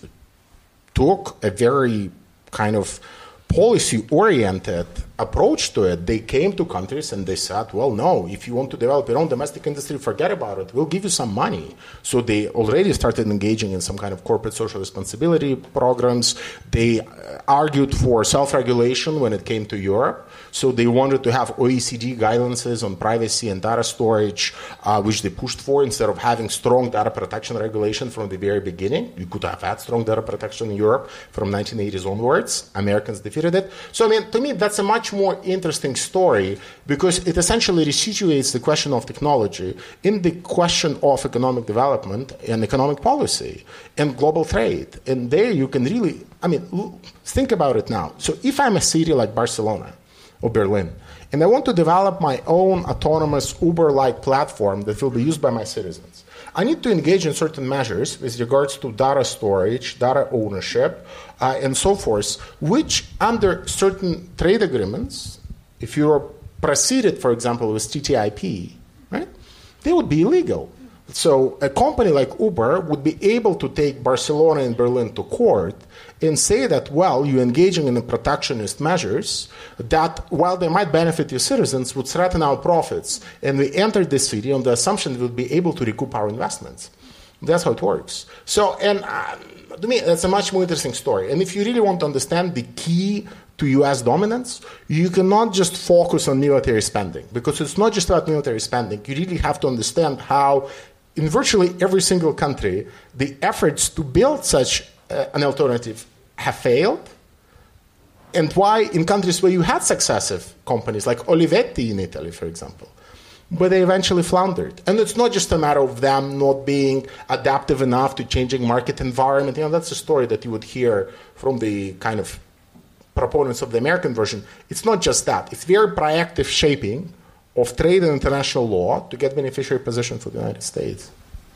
took a very kind of policy-oriented approach to it. They came to countries and they said, well, no, if you want to develop your own domestic industry, forget about it. We'll give you some money. So they already started engaging in some kind of corporate social responsibility programs. They argued for self-regulation when it came to Europe. So they wanted to have OECD guidances on privacy and data storage, which they pushed for instead of having strong data protection regulation from the very beginning. You could have had strong data protection in Europe from 1980s onwards. Americans defeated it. So, to me, that's a much more interesting story because it essentially resituates the question of technology in the question of economic development and economic policy and global trade. And there you can really, think about it now. So if I'm a city like Barcelona, or Berlin, and I want to develop my own autonomous Uber-like platform that will be used by my citizens, I need to engage in certain measures with regards to data storage, data ownership, and so forth, which under certain trade agreements, if you're proceeded, for example, with TTIP, right, they would be illegal. So a company like Uber would be able to take Barcelona and Berlin to court and say that, well, you're engaging in the protectionist measures that, while they might benefit your citizens, would threaten our profits. And we entered this city on the assumption that we'll be able to recoup our investments. That's how it works. So, and to me, that's a much more interesting story. And if you really want to understand the key to U.S. dominance, you cannot just focus on military spending, because it's not just about military spending. You really have to understand how, in virtually every single country, the efforts to build such an alternative have failed, and why in countries where you had successive companies, like Olivetti in Italy, for example, but they eventually floundered. And it's not just a matter of them not being adaptive enough to changing market environment. That's a story that you would hear from the kind of proponents of the American version. It's not just that. It's very proactive shaping of trade and international law to get beneficiary position for the United States.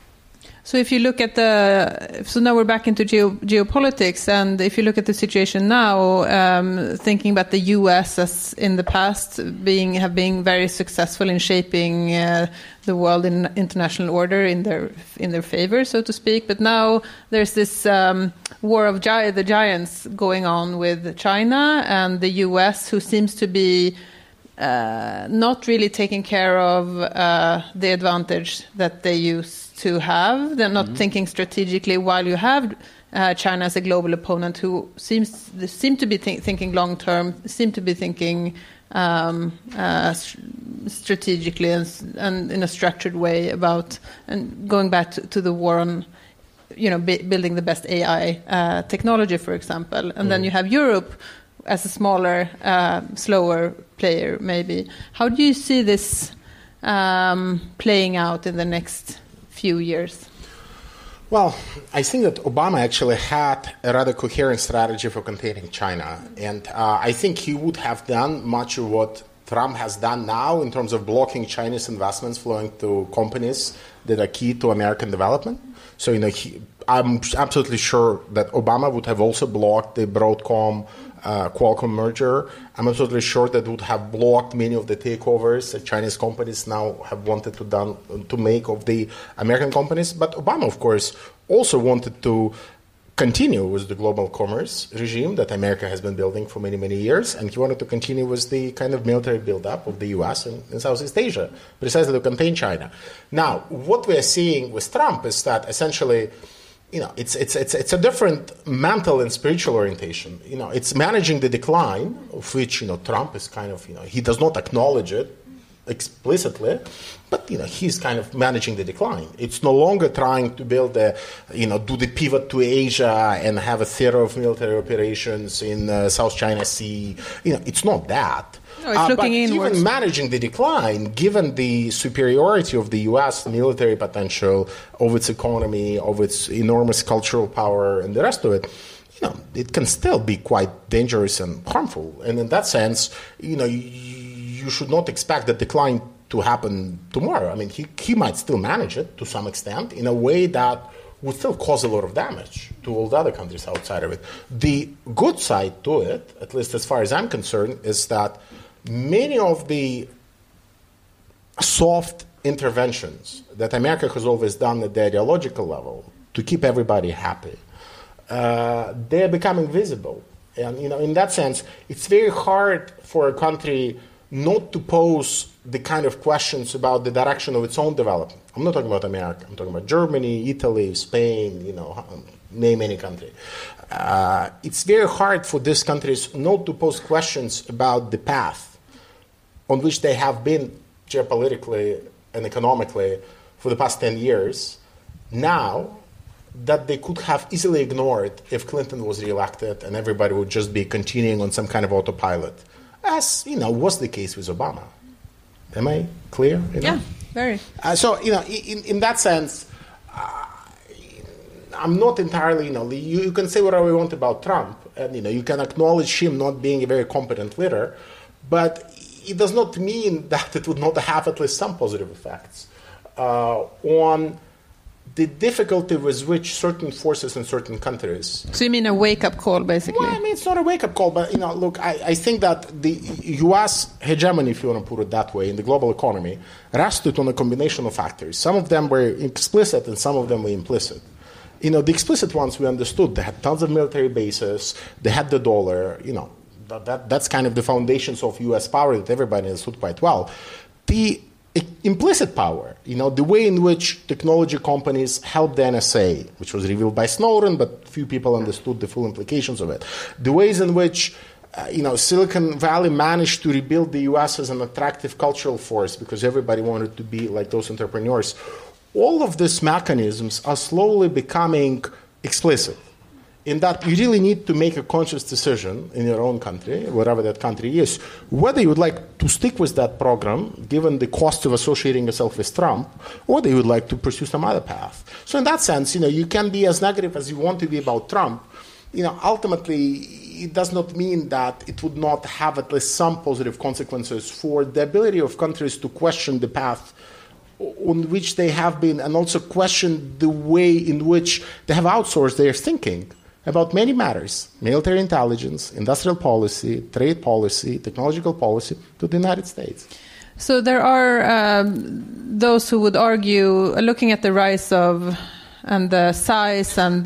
So if you look at so now we're back into geopolitics, and if you look at the situation now, thinking about the U.S. as in the past have been very successful in shaping the world in international order in their favor, so to speak. But now there's this war of the giants going on with China and the U.S., who seems to be not really taking care of the advantage that they used to have. They're not thinking strategically, while you have China as a global opponent who seem to be thinking long term, seem to be thinking strategically and in a structured way about, and going back to the war on building the best AI technology, for example. And then you have Europe as a smaller, slower player, maybe. How do you see this playing out in the next few years? Well, I think that Obama actually had a rather coherent strategy for containing China. And I think he would have done much of what Trump has done now in terms of blocking Chinese investments flowing to companies that are key to American development. So, I'm absolutely sure that Obama would have also blocked the Broadcom Qualcomm merger. I'm absolutely sure that would have blocked many of the takeovers that Chinese companies now have wanted to make of the American companies. But Obama, of course, also wanted to continue with the global commerce regime that America has been building for many, many years. And he wanted to continue with the kind of military buildup of the U.S. in Southeast Asia, precisely to contain China. Now, what we're seeing with Trump is that essentially, it's a different mental and spiritual orientation. It's managing the decline, of which, Trump is kind of, he does not acknowledge it explicitly, but he's kind of managing the decline. It's no longer trying to build do the pivot to Asia and have a theater of military operations in South China Sea. It's not that. No, it's looking inwards. Even managing the decline, given the superiority of the U.S. military potential, of its economy, of its enormous cultural power, and the rest of it, it can still be quite dangerous and harmful. And in that sense, you should not expect the decline to happen tomorrow. I mean, he might still manage it to some extent in a way that would still cause a lot of damage to all the other countries outside of it. The good side to it, at least as far as I'm concerned, is that many of the soft interventions that America has always done at the ideological level to keep everybody happy, they're becoming visible. And, in that sense, it's very hard for a country not to pose the kind of questions about the direction of its own development. I'm not talking about America. I'm talking about Germany, Italy, Spain, name any country. It's very hard for these countries not to pose questions about the path on which they have been geopolitically and economically for the past 10 years, now that they could have easily ignored if Clinton was reelected and everybody would just be continuing on some kind of autopilot, as was the case with Obama. Am I clear? Yeah, very. So in that sense, I'm not entirely. You can say whatever you want about Trump, and you can acknowledge him not being a very competent leader, but it does not mean that it would not have at least some positive effects on the difficulty with which certain forces in certain countries. So you mean a wake-up call, basically? Well, I mean, it's not a wake-up call, but, look, I think that the U.S. hegemony, if you want to put it that way, in the global economy, rested on a combination of factors. Some of them were explicit and some of them were implicit. The explicit ones we understood. They had tons of military bases. They had the dollar, That's kind of the foundations of U.S. power that everybody understood quite well. The implicit power, the way in which technology companies helped the NSA, which was revealed by Snowden, but few people understood the full implications of it. The ways in which, Silicon Valley managed to rebuild the U.S. as an attractive cultural force because everybody wanted to be like those entrepreneurs. All of these mechanisms are slowly becoming explicit, in that you really need to make a conscious decision in your own country, whatever that country is, whether you would like to stick with that program, given the cost of associating yourself with Trump, or whether you would like to pursue some other path. So in that sense, you can be as negative as you want to be about Trump. Ultimately, it does not mean that it would not have at least some positive consequences for the ability of countries to question the path on which they have been, and also question the way in which they have outsourced their thinking about many matters: military intelligence, industrial policy, trade policy, technological policy, to the United States. So there are those who would argue, looking at the rise of and the size and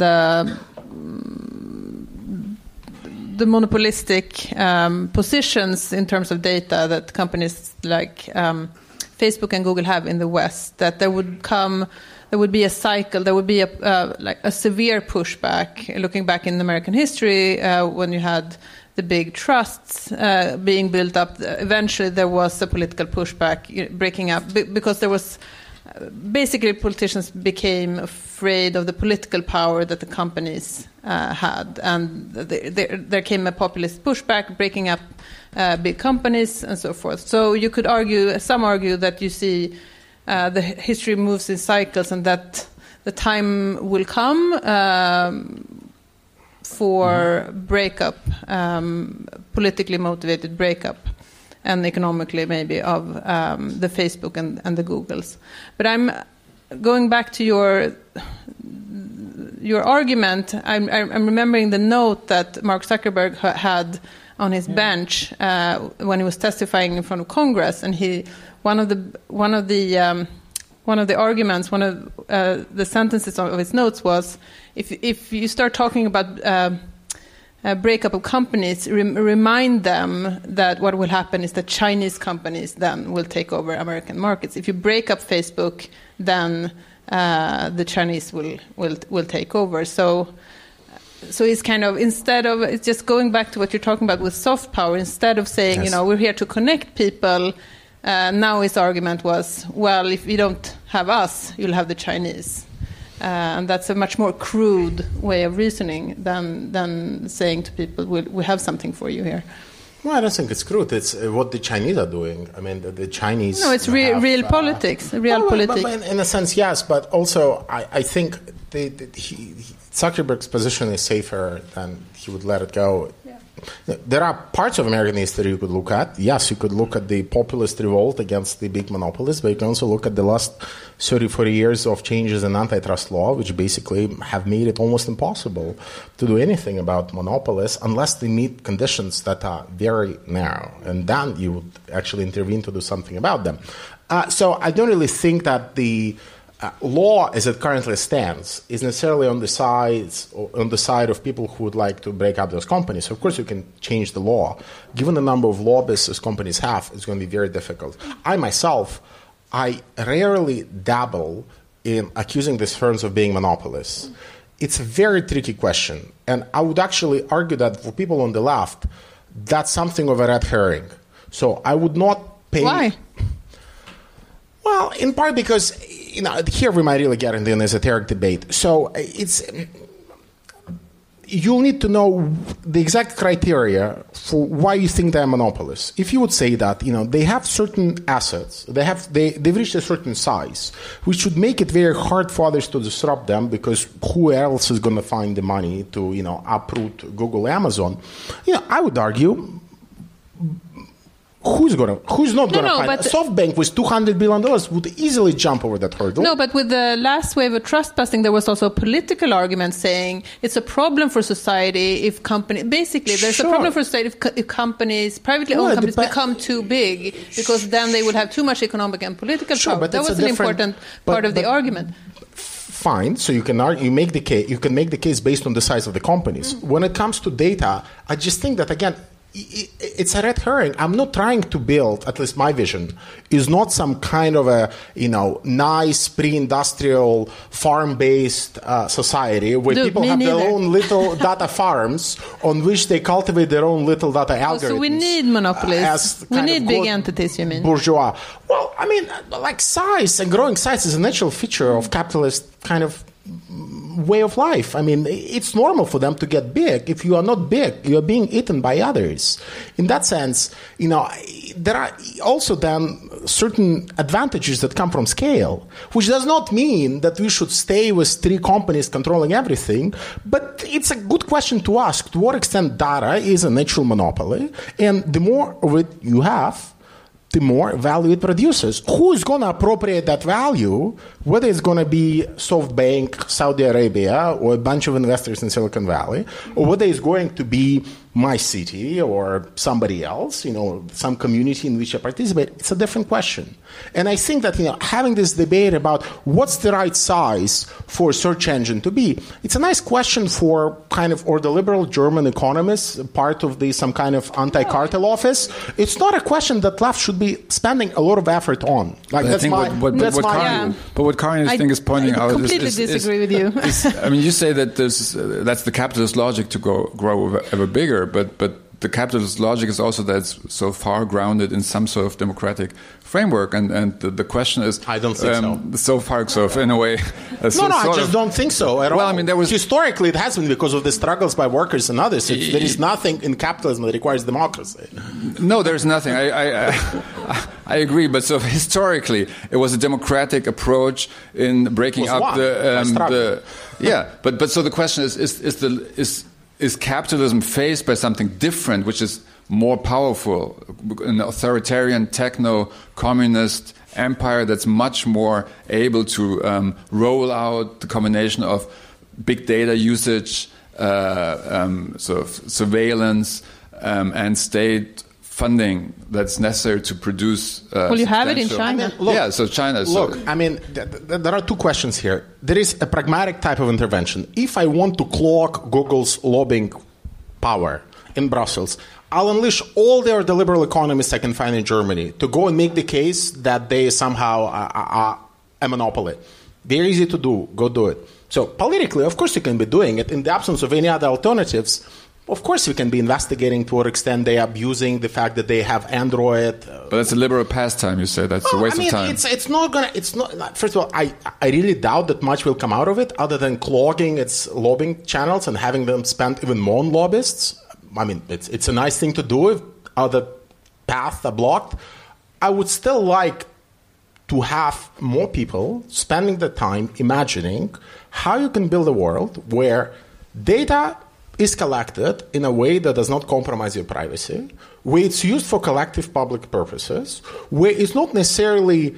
the monopolistic positions in terms of data that companies like Facebook and Google have in the West, that there would be a cycle, there would be a severe pushback. Looking back in American history, when you had the big trusts being built up, eventually there was a political pushback, breaking up, because there was basically politicians became afraid of the political power that the companies had, and there came a populist pushback, breaking up big companies and so forth. So you could argue, some argue that you see the history moves in cycles, and that the time will come for breakup, politically motivated breakup, and economically maybe of the Facebook and the Googles. But I'm going back to your argument. I'm remembering the note that Mark Zuckerberg had on his bench when he was testifying in front of Congress, and one of the arguments, one of the sentences of his notes was, if you start talking about breakup of companies, remind them that what will happen is that Chinese companies then will take over American markets. If you break up Facebook, then the Chinese will take over. So it's kind of, it's just going back to what you're talking about with soft power, instead of saying, yes, we're here to connect people, Now his argument was, well, if you don't have us, you'll have the Chinese. And that's a much more crude way of reasoning than saying to people, we have something for you here. Well, I don't think it's crude. It's what the Chinese are doing. I mean, the Chinese... No, it's real politics. Politics. But in a sense, yes. But also, I think Zuckerberg's position is safer than he would let it go. Yeah. There are parts of American history you could look at. Yes, you could look at the populist revolt against the big monopolists, but you can also look at the last 30, 40 years of changes in antitrust law, which basically have made it almost impossible to do anything about monopolists unless they meet conditions that are very narrow. And then you would actually intervene to do something about them. So I don't really think that the law, as it currently stands, is necessarily on the side of people who would like to break up those companies. So of course, you can change the law. Given the number of lobbyists those companies have, it's going to be very difficult. I rarely dabble in accusing these firms of being monopolists. It's a very tricky question, and I would actually argue that for people on the left, that's something of a red herring. So I would not pay. Why? Well, in part because here we might really get into an esoteric debate. So you'll need to know the exact criteria for why you think they're monopolists. If you would say that they have certain assets, they've reached a certain size, which would make it very hard for others to disrupt them, because who else is going to find the money to uproot Google, Amazon? I would argue. Who's not going to find it? SoftBank with $200 billion would easily jump over that hurdle. No, but with the last wave of trust busting, there was also a political argument saying it's a problem for society if companies... Basically, there's a problem for society if companies, privately owned companies, become too big, because then they would have too much economic and political power. But that was an important part of the argument. Fine, so you can make the case based on the size of the companies. When it comes to data, I just think that, again, it's a red herring. I'm not trying to build, at least my vision, is not some kind of a, nice pre-industrial farm-based society where people have their own little data farms on which they cultivate their own little data algorithms. So we need monopolies. We need big entities, you mean? Bourgeois. Well, I mean, like size and growing size is a natural feature of capitalist kind of way of life. I mean, it's normal for them to get big. If you are not big, you are being eaten by others. In that sense, there are also then certain advantages that come from scale, which does not mean that we should stay with 3 companies controlling everything, but it's a good question to ask to what extent data is a natural monopoly, and the more of it you have, the more value it produces. Who's going to appropriate that value, whether it's going to be SoftBank, Saudi Arabia, or a bunch of investors in Silicon Valley, or whether it's going to be my city or somebody else, some community in which I participate, it's a different question. And I think that, having this debate about what's the right size for a search engine to be, it's a nice question for or the liberal German economists, part of some kind of anti-cartel office. It's not a question that left should be spending a lot of effort on. But what Karin is pointing out is... I completely disagree with you. I mean, you say that that's the capitalist logic to grow ever bigger, but the capitalist logic is also that it's so far grounded in some sort of democratic framework, and the question is... I don't think so. So far, in a way... I just don't think so at all. I mean, historically, it has been because of the struggles by workers and others. There is nothing in capitalism that requires democracy. No, there's nothing. I agree, but so historically, it was a democratic approach in breaking up the But so the question is capitalism faced by something different, which is more powerful, an authoritarian techno-communist empire that's much more able to roll out the combination of big data usage, sort of surveillance, and state funding that's necessary to produce. Well, you have it in China. China. There are 2 questions here. There is a pragmatic type of intervention. If I want to cloak Google's lobbying power in Brussels, I'll unleash all the liberal economists I can find in Germany to go and make the case that they somehow are a monopoly. Very easy to do. Go do it. So politically, of course, you can be doing it. In the absence of any other alternatives, Of course, we can be investigating to what extent they are abusing the fact that they have Android. But that's a liberal pastime, you say. That's a waste of time. It's not going to... It's not. First of all, I really doubt that much will come out of it other than clogging its lobbying channels and having them spend even more on lobbyists. I mean, it's a nice thing to do if other paths are blocked. I would still like to have more people spending the time imagining how you can build a world where data is collected in a way that does not compromise your privacy, where it's used for collective public purposes, where it's not necessarily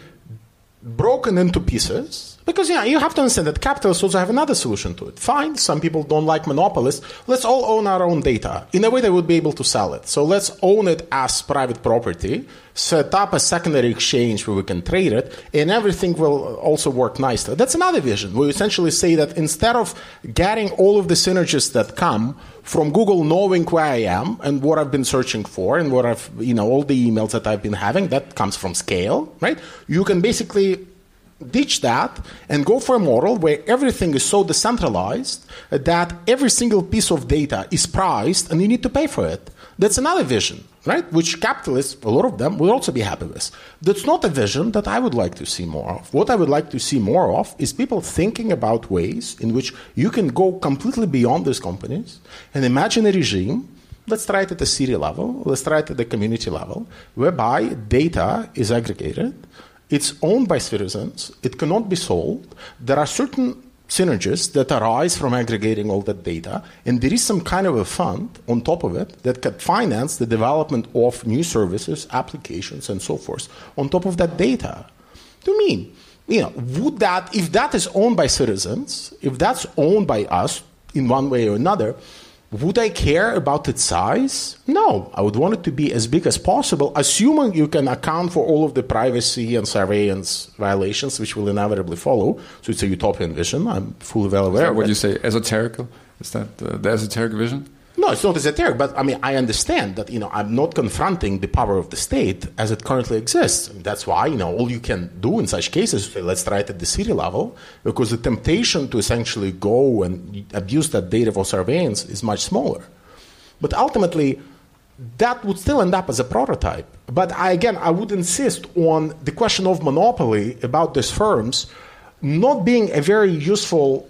broken into pieces. Because you have to understand that capitalists also have another solution to it. Fine, some people don't like monopolists. Let's all own our own data. In a way, they would be able to sell it. So let's own it as private property, set up a secondary exchange where we can trade it, and everything will also work nicely. That's another vision. We essentially say that instead of getting all of the synergies that come from Google knowing where I am and what I've been searching for and what I've, all the emails that I've been having, that comes from scale, right? You can basically ditch that and go for a model where everything is so decentralized that every single piece of data is priced and you need to pay for it. That's another vision, right? Which capitalists, a lot of them, will also be happy with. That's not a vision that I would like to see more of. What I would like to see more of is people thinking about ways in which you can go completely beyond these companies and imagine a regime. Let's try it at the city level. Let's try it at the community level, whereby data is aggregated. It's owned by citizens. It cannot be sold. There are certain synergies that arise from aggregating all that data, and there is some kind of a fund on top of it that can finance the development of new services, applications, and so forth on top of that data. To me, would that, if that is owned by citizens, if that's owned by us in one way or another, would I care about its size? No. I would want it to be as big as possible, assuming you can account for all of the privacy and surveillance violations which will inevitably follow. So it's a utopian vision. I'm fully well aware of it. What you say, esoterical? Is that the esoteric vision? No, it's not esoteric, but I understand that, I'm not confronting the power of the state as it currently exists. That's why, all you can do in such cases, let's try it at the city level, because the temptation to essentially go and abuse that data for surveillance is much smaller. But ultimately, that would still end up as a prototype. But I would insist on the question of monopoly about these firms not being a very useful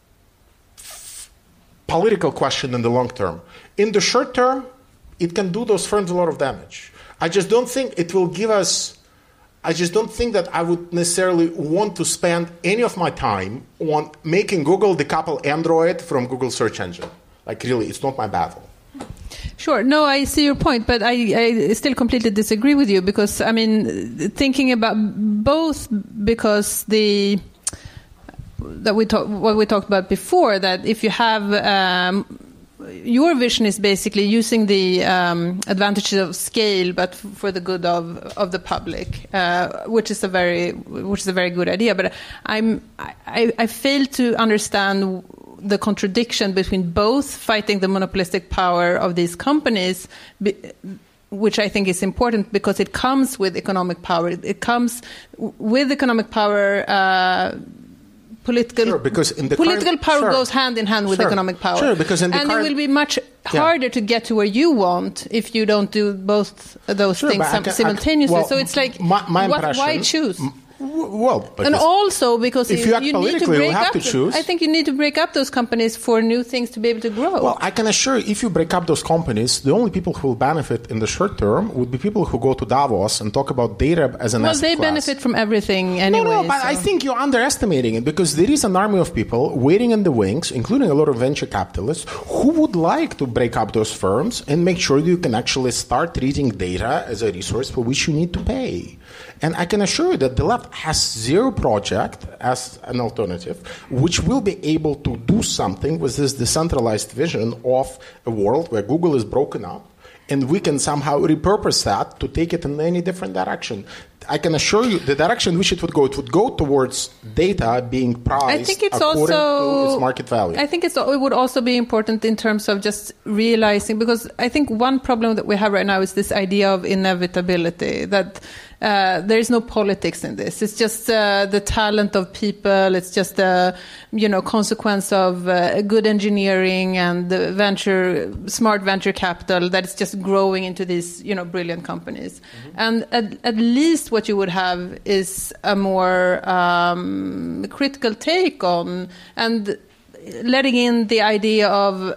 political question in the long term. In the short term, it can do those firms a lot of damage. I just don't think it will give us... I just don't think that I would necessarily want to spend any of my time on making Google decouple Android from Google search engine. Really, it's not my battle. Sure. No, I see your point, but I still completely disagree with you because, thinking about both because what we talked about before, that if you have your vision is basically using the advantages of scale, but for the good of the public, which is a very good idea. But I fail to understand the contradiction between both fighting the monopolistic power of these companies, which I think is important because it comes with economic power. It comes with economic power. Political power goes hand in hand with economic power. Sure, because it will be much harder to get to where you want if you don't do both those things simultaneously. So it's like, why choose? Well, and also because if you act politically, you have to choose. I think you need to break up those companies for new things to be able to grow. Well, I can assure you, if you break up those companies, the only people who will benefit in the short term would be people who go to Davos and talk about data as an asset class. Well, they benefit from everything anyway. No, but I think you're underestimating it because there is an army of people waiting in the wings, including a lot of venture capitalists, who would like to break up those firms and make sure that you can actually start treating data as a resource for which you need to pay. And I can assure you that the left has zero project as an alternative, which will be able to do something with this decentralized vision of a world where Google is broken up, and we can somehow repurpose that to take it in any different direction. I can assure you the direction in which it would go towards data being priced I think it's according also, to its market value. I think it would also be important in terms of just realizing, because I think one problem that we have right now is this idea of inevitability, that there is no politics in this. It's just the talent of people. It's just the consequence of good engineering and smart venture capital that is just growing into these brilliant companies. And at least what you would have is a more critical take on and letting in the idea of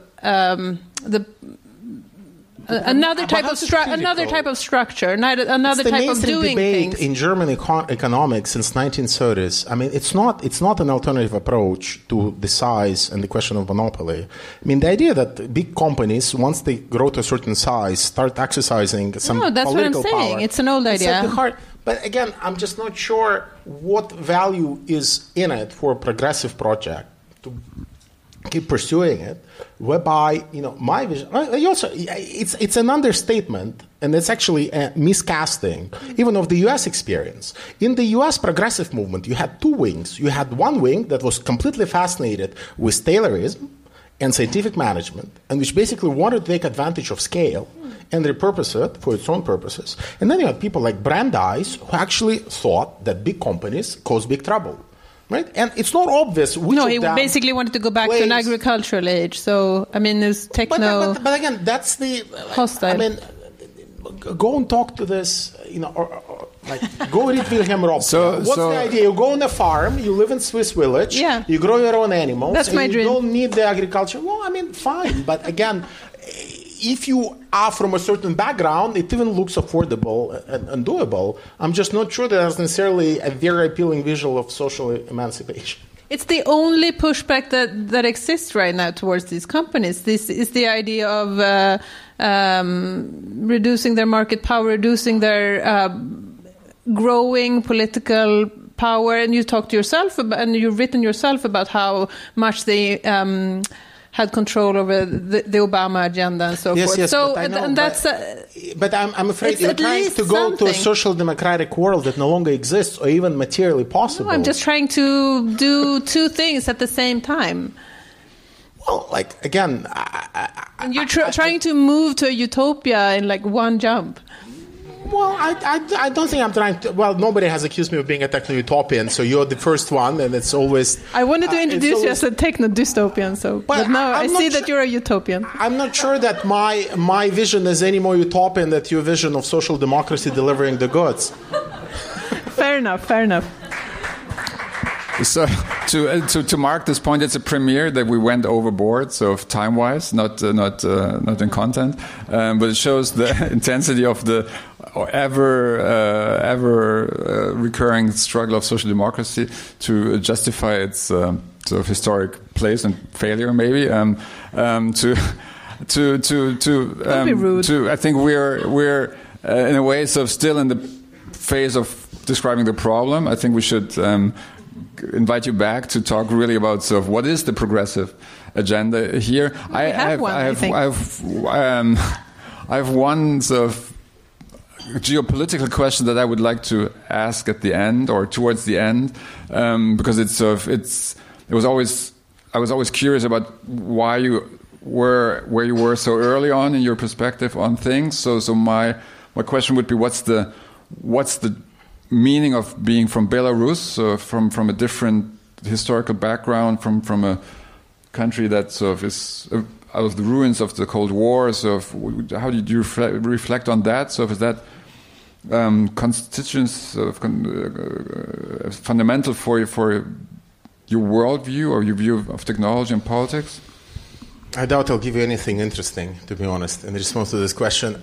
another type of structure, another type of doing debate things. In German economics since 1930s. I mean, it's not an alternative approach to the size and the question of monopoly. I mean, the idea that big companies, once they grow to a certain size, start exercising some political power. No, that's what I'm saying. It's an old idea. At the heart. But again, I'm just not sure what value is in it for a progressive project to keep pursuing it, whereby my vision. It's an understatement, and it's actually a miscasting even of the U.S. experience. In the U.S. progressive movement, you had two wings. You had one wing that was completely fascinated with Taylorism and scientific management, and which basically wanted to take advantage of scale and repurpose it for its own purposes. And then you had people like Brandeis who actually thought that big companies cause big trouble. Right? And it's not obvious which No, of he them basically wanted to go back to an agricultural age. So, I mean, there's techno... But again, that's the... hostile. I mean, go and talk to this, or go read Wilhelm Robson. What's the idea? You go on a farm, you live in Swiss village, you grow your own animals. That's my dream. You don't need the agriculture. Well, I mean, fine. But again, if you are from a certain background, it even looks affordable and doable. I'm just not sure that's necessarily a very appealing visual of social emancipation. It's the only pushback that exists right now towards these companies. This is the idea of reducing their market power, reducing their growing political power. And you talked to yourself about, and you've written yourself about how much they had control over the Obama agenda and so forth. Yes, so, but I know, and that's. But I'm afraid you're trying to go to a social democratic world that no longer exists or even materially possible. No, I'm just trying to do two things at the same time. Well, again... and you're trying to move to a utopia in one jump. Well, I don't think I'm trying to... Well, nobody has accused me of being a techno-utopian, so you're the first one, and it's always... I wanted to introduce you as a techno-dystopian, but now I see that you're a utopian. I'm not sure that my vision is any more utopian than your vision of social democracy delivering the goods. Fair enough. So to mark this point, it's a premiere that we went overboard, so time-wise, not in content, but it shows the intensity of the ever recurring struggle of social democracy to justify its sort of historic place and failure, maybe. Don't be rude. I think we're in a way sort of still in the phase of describing the problem. I think we should invite you back to talk really about sort of what is the progressive agenda here. I have one sort of geopolitical question that I would like to ask at the end or towards the end, because I was always curious about why you were where you were so early on in your perspective on things. So my question would be, what's the meaning of being from Belarus, from a different historical background, from a country that sort of is out of the ruins of the Cold War. So how did you reflect on that? So is that constituents fundamental for your worldview or your view of technology and politics? I doubt I'll give you anything interesting, to be honest, in response to this question.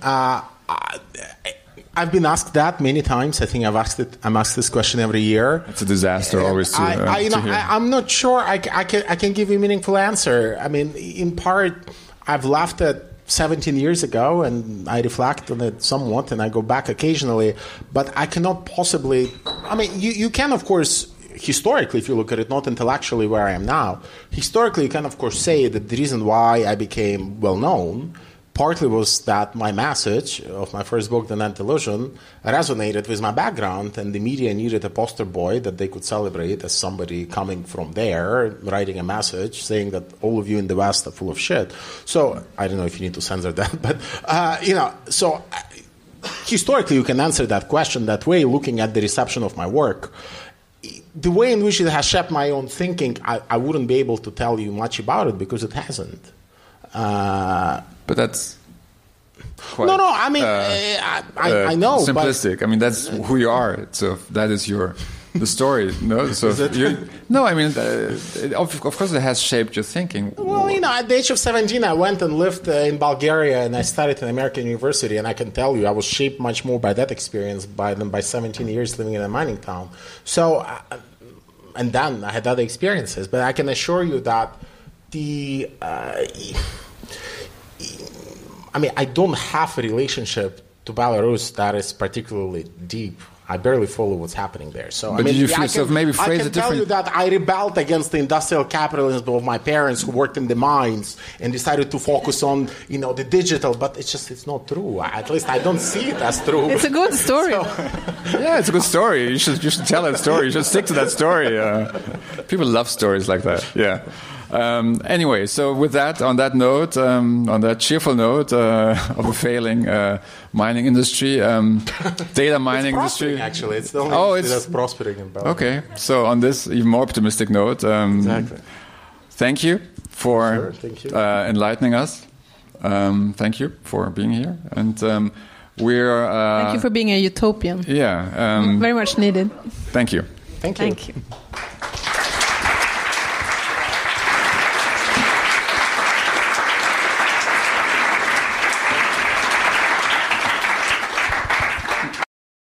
I've been asked that many times. I think I'm asked this question every year. It's a disaster always to hear. I'm not sure I can give you a meaningful answer. I mean, in part, I've left it 17 years ago, and I reflect on it somewhat, and I go back occasionally. But I cannot possibly... I mean, you can, of course... Historically, if you look at it, not intellectually where I am now, historically you can, of course, say that the reason why I became well-known partly was that my message of my first book, The Net Illusion, resonated with my background, and the media needed a poster boy that they could celebrate as somebody coming from there, writing a message saying that all of you in the West are full of shit. So I don't know if you need to censor that, but historically you can answer that question that way, looking at the reception of my work. The way in which it has shaped my own thinking, I wouldn't be able to tell you much about it because it hasn't. But that's quite, no. I mean, I know. Simplistic. But, I mean, that's who you are. So that is the story. No, so no. I mean, of course, it has shaped your thinking. Well, at the age of 17, I went and lived in Bulgaria, and I studied in American university. And I can tell you, I was shaped much more by that experience than by 17 years living in a mining town. So, and then I had other experiences. But I can assure you that I don't have a relationship to Belarus that is particularly deep. I barely follow what's happening there. So, but did you feel yourself maybe phrase it different? I can tell you that I rebelled against the industrial capitalism of my parents who worked in the mines and decided to focus on, the digital. But it's not true. At least I don't see it as true. It's a good story. Yeah, it's a good story. You should tell that story. You should stick to that story. People love stories like that. Yeah. Anyway, so with that, on that note, on that cheerful note of a failing mining industry, data mining industry. Actually, it's the only industry that's prospering in Belarus. Okay, so on this even more optimistic note, exactly. Thank you for enlightening us. Thank you for being here, and we're. Thank you for being a utopian. Yeah, very much needed. Thank you. Thank you. Thank you.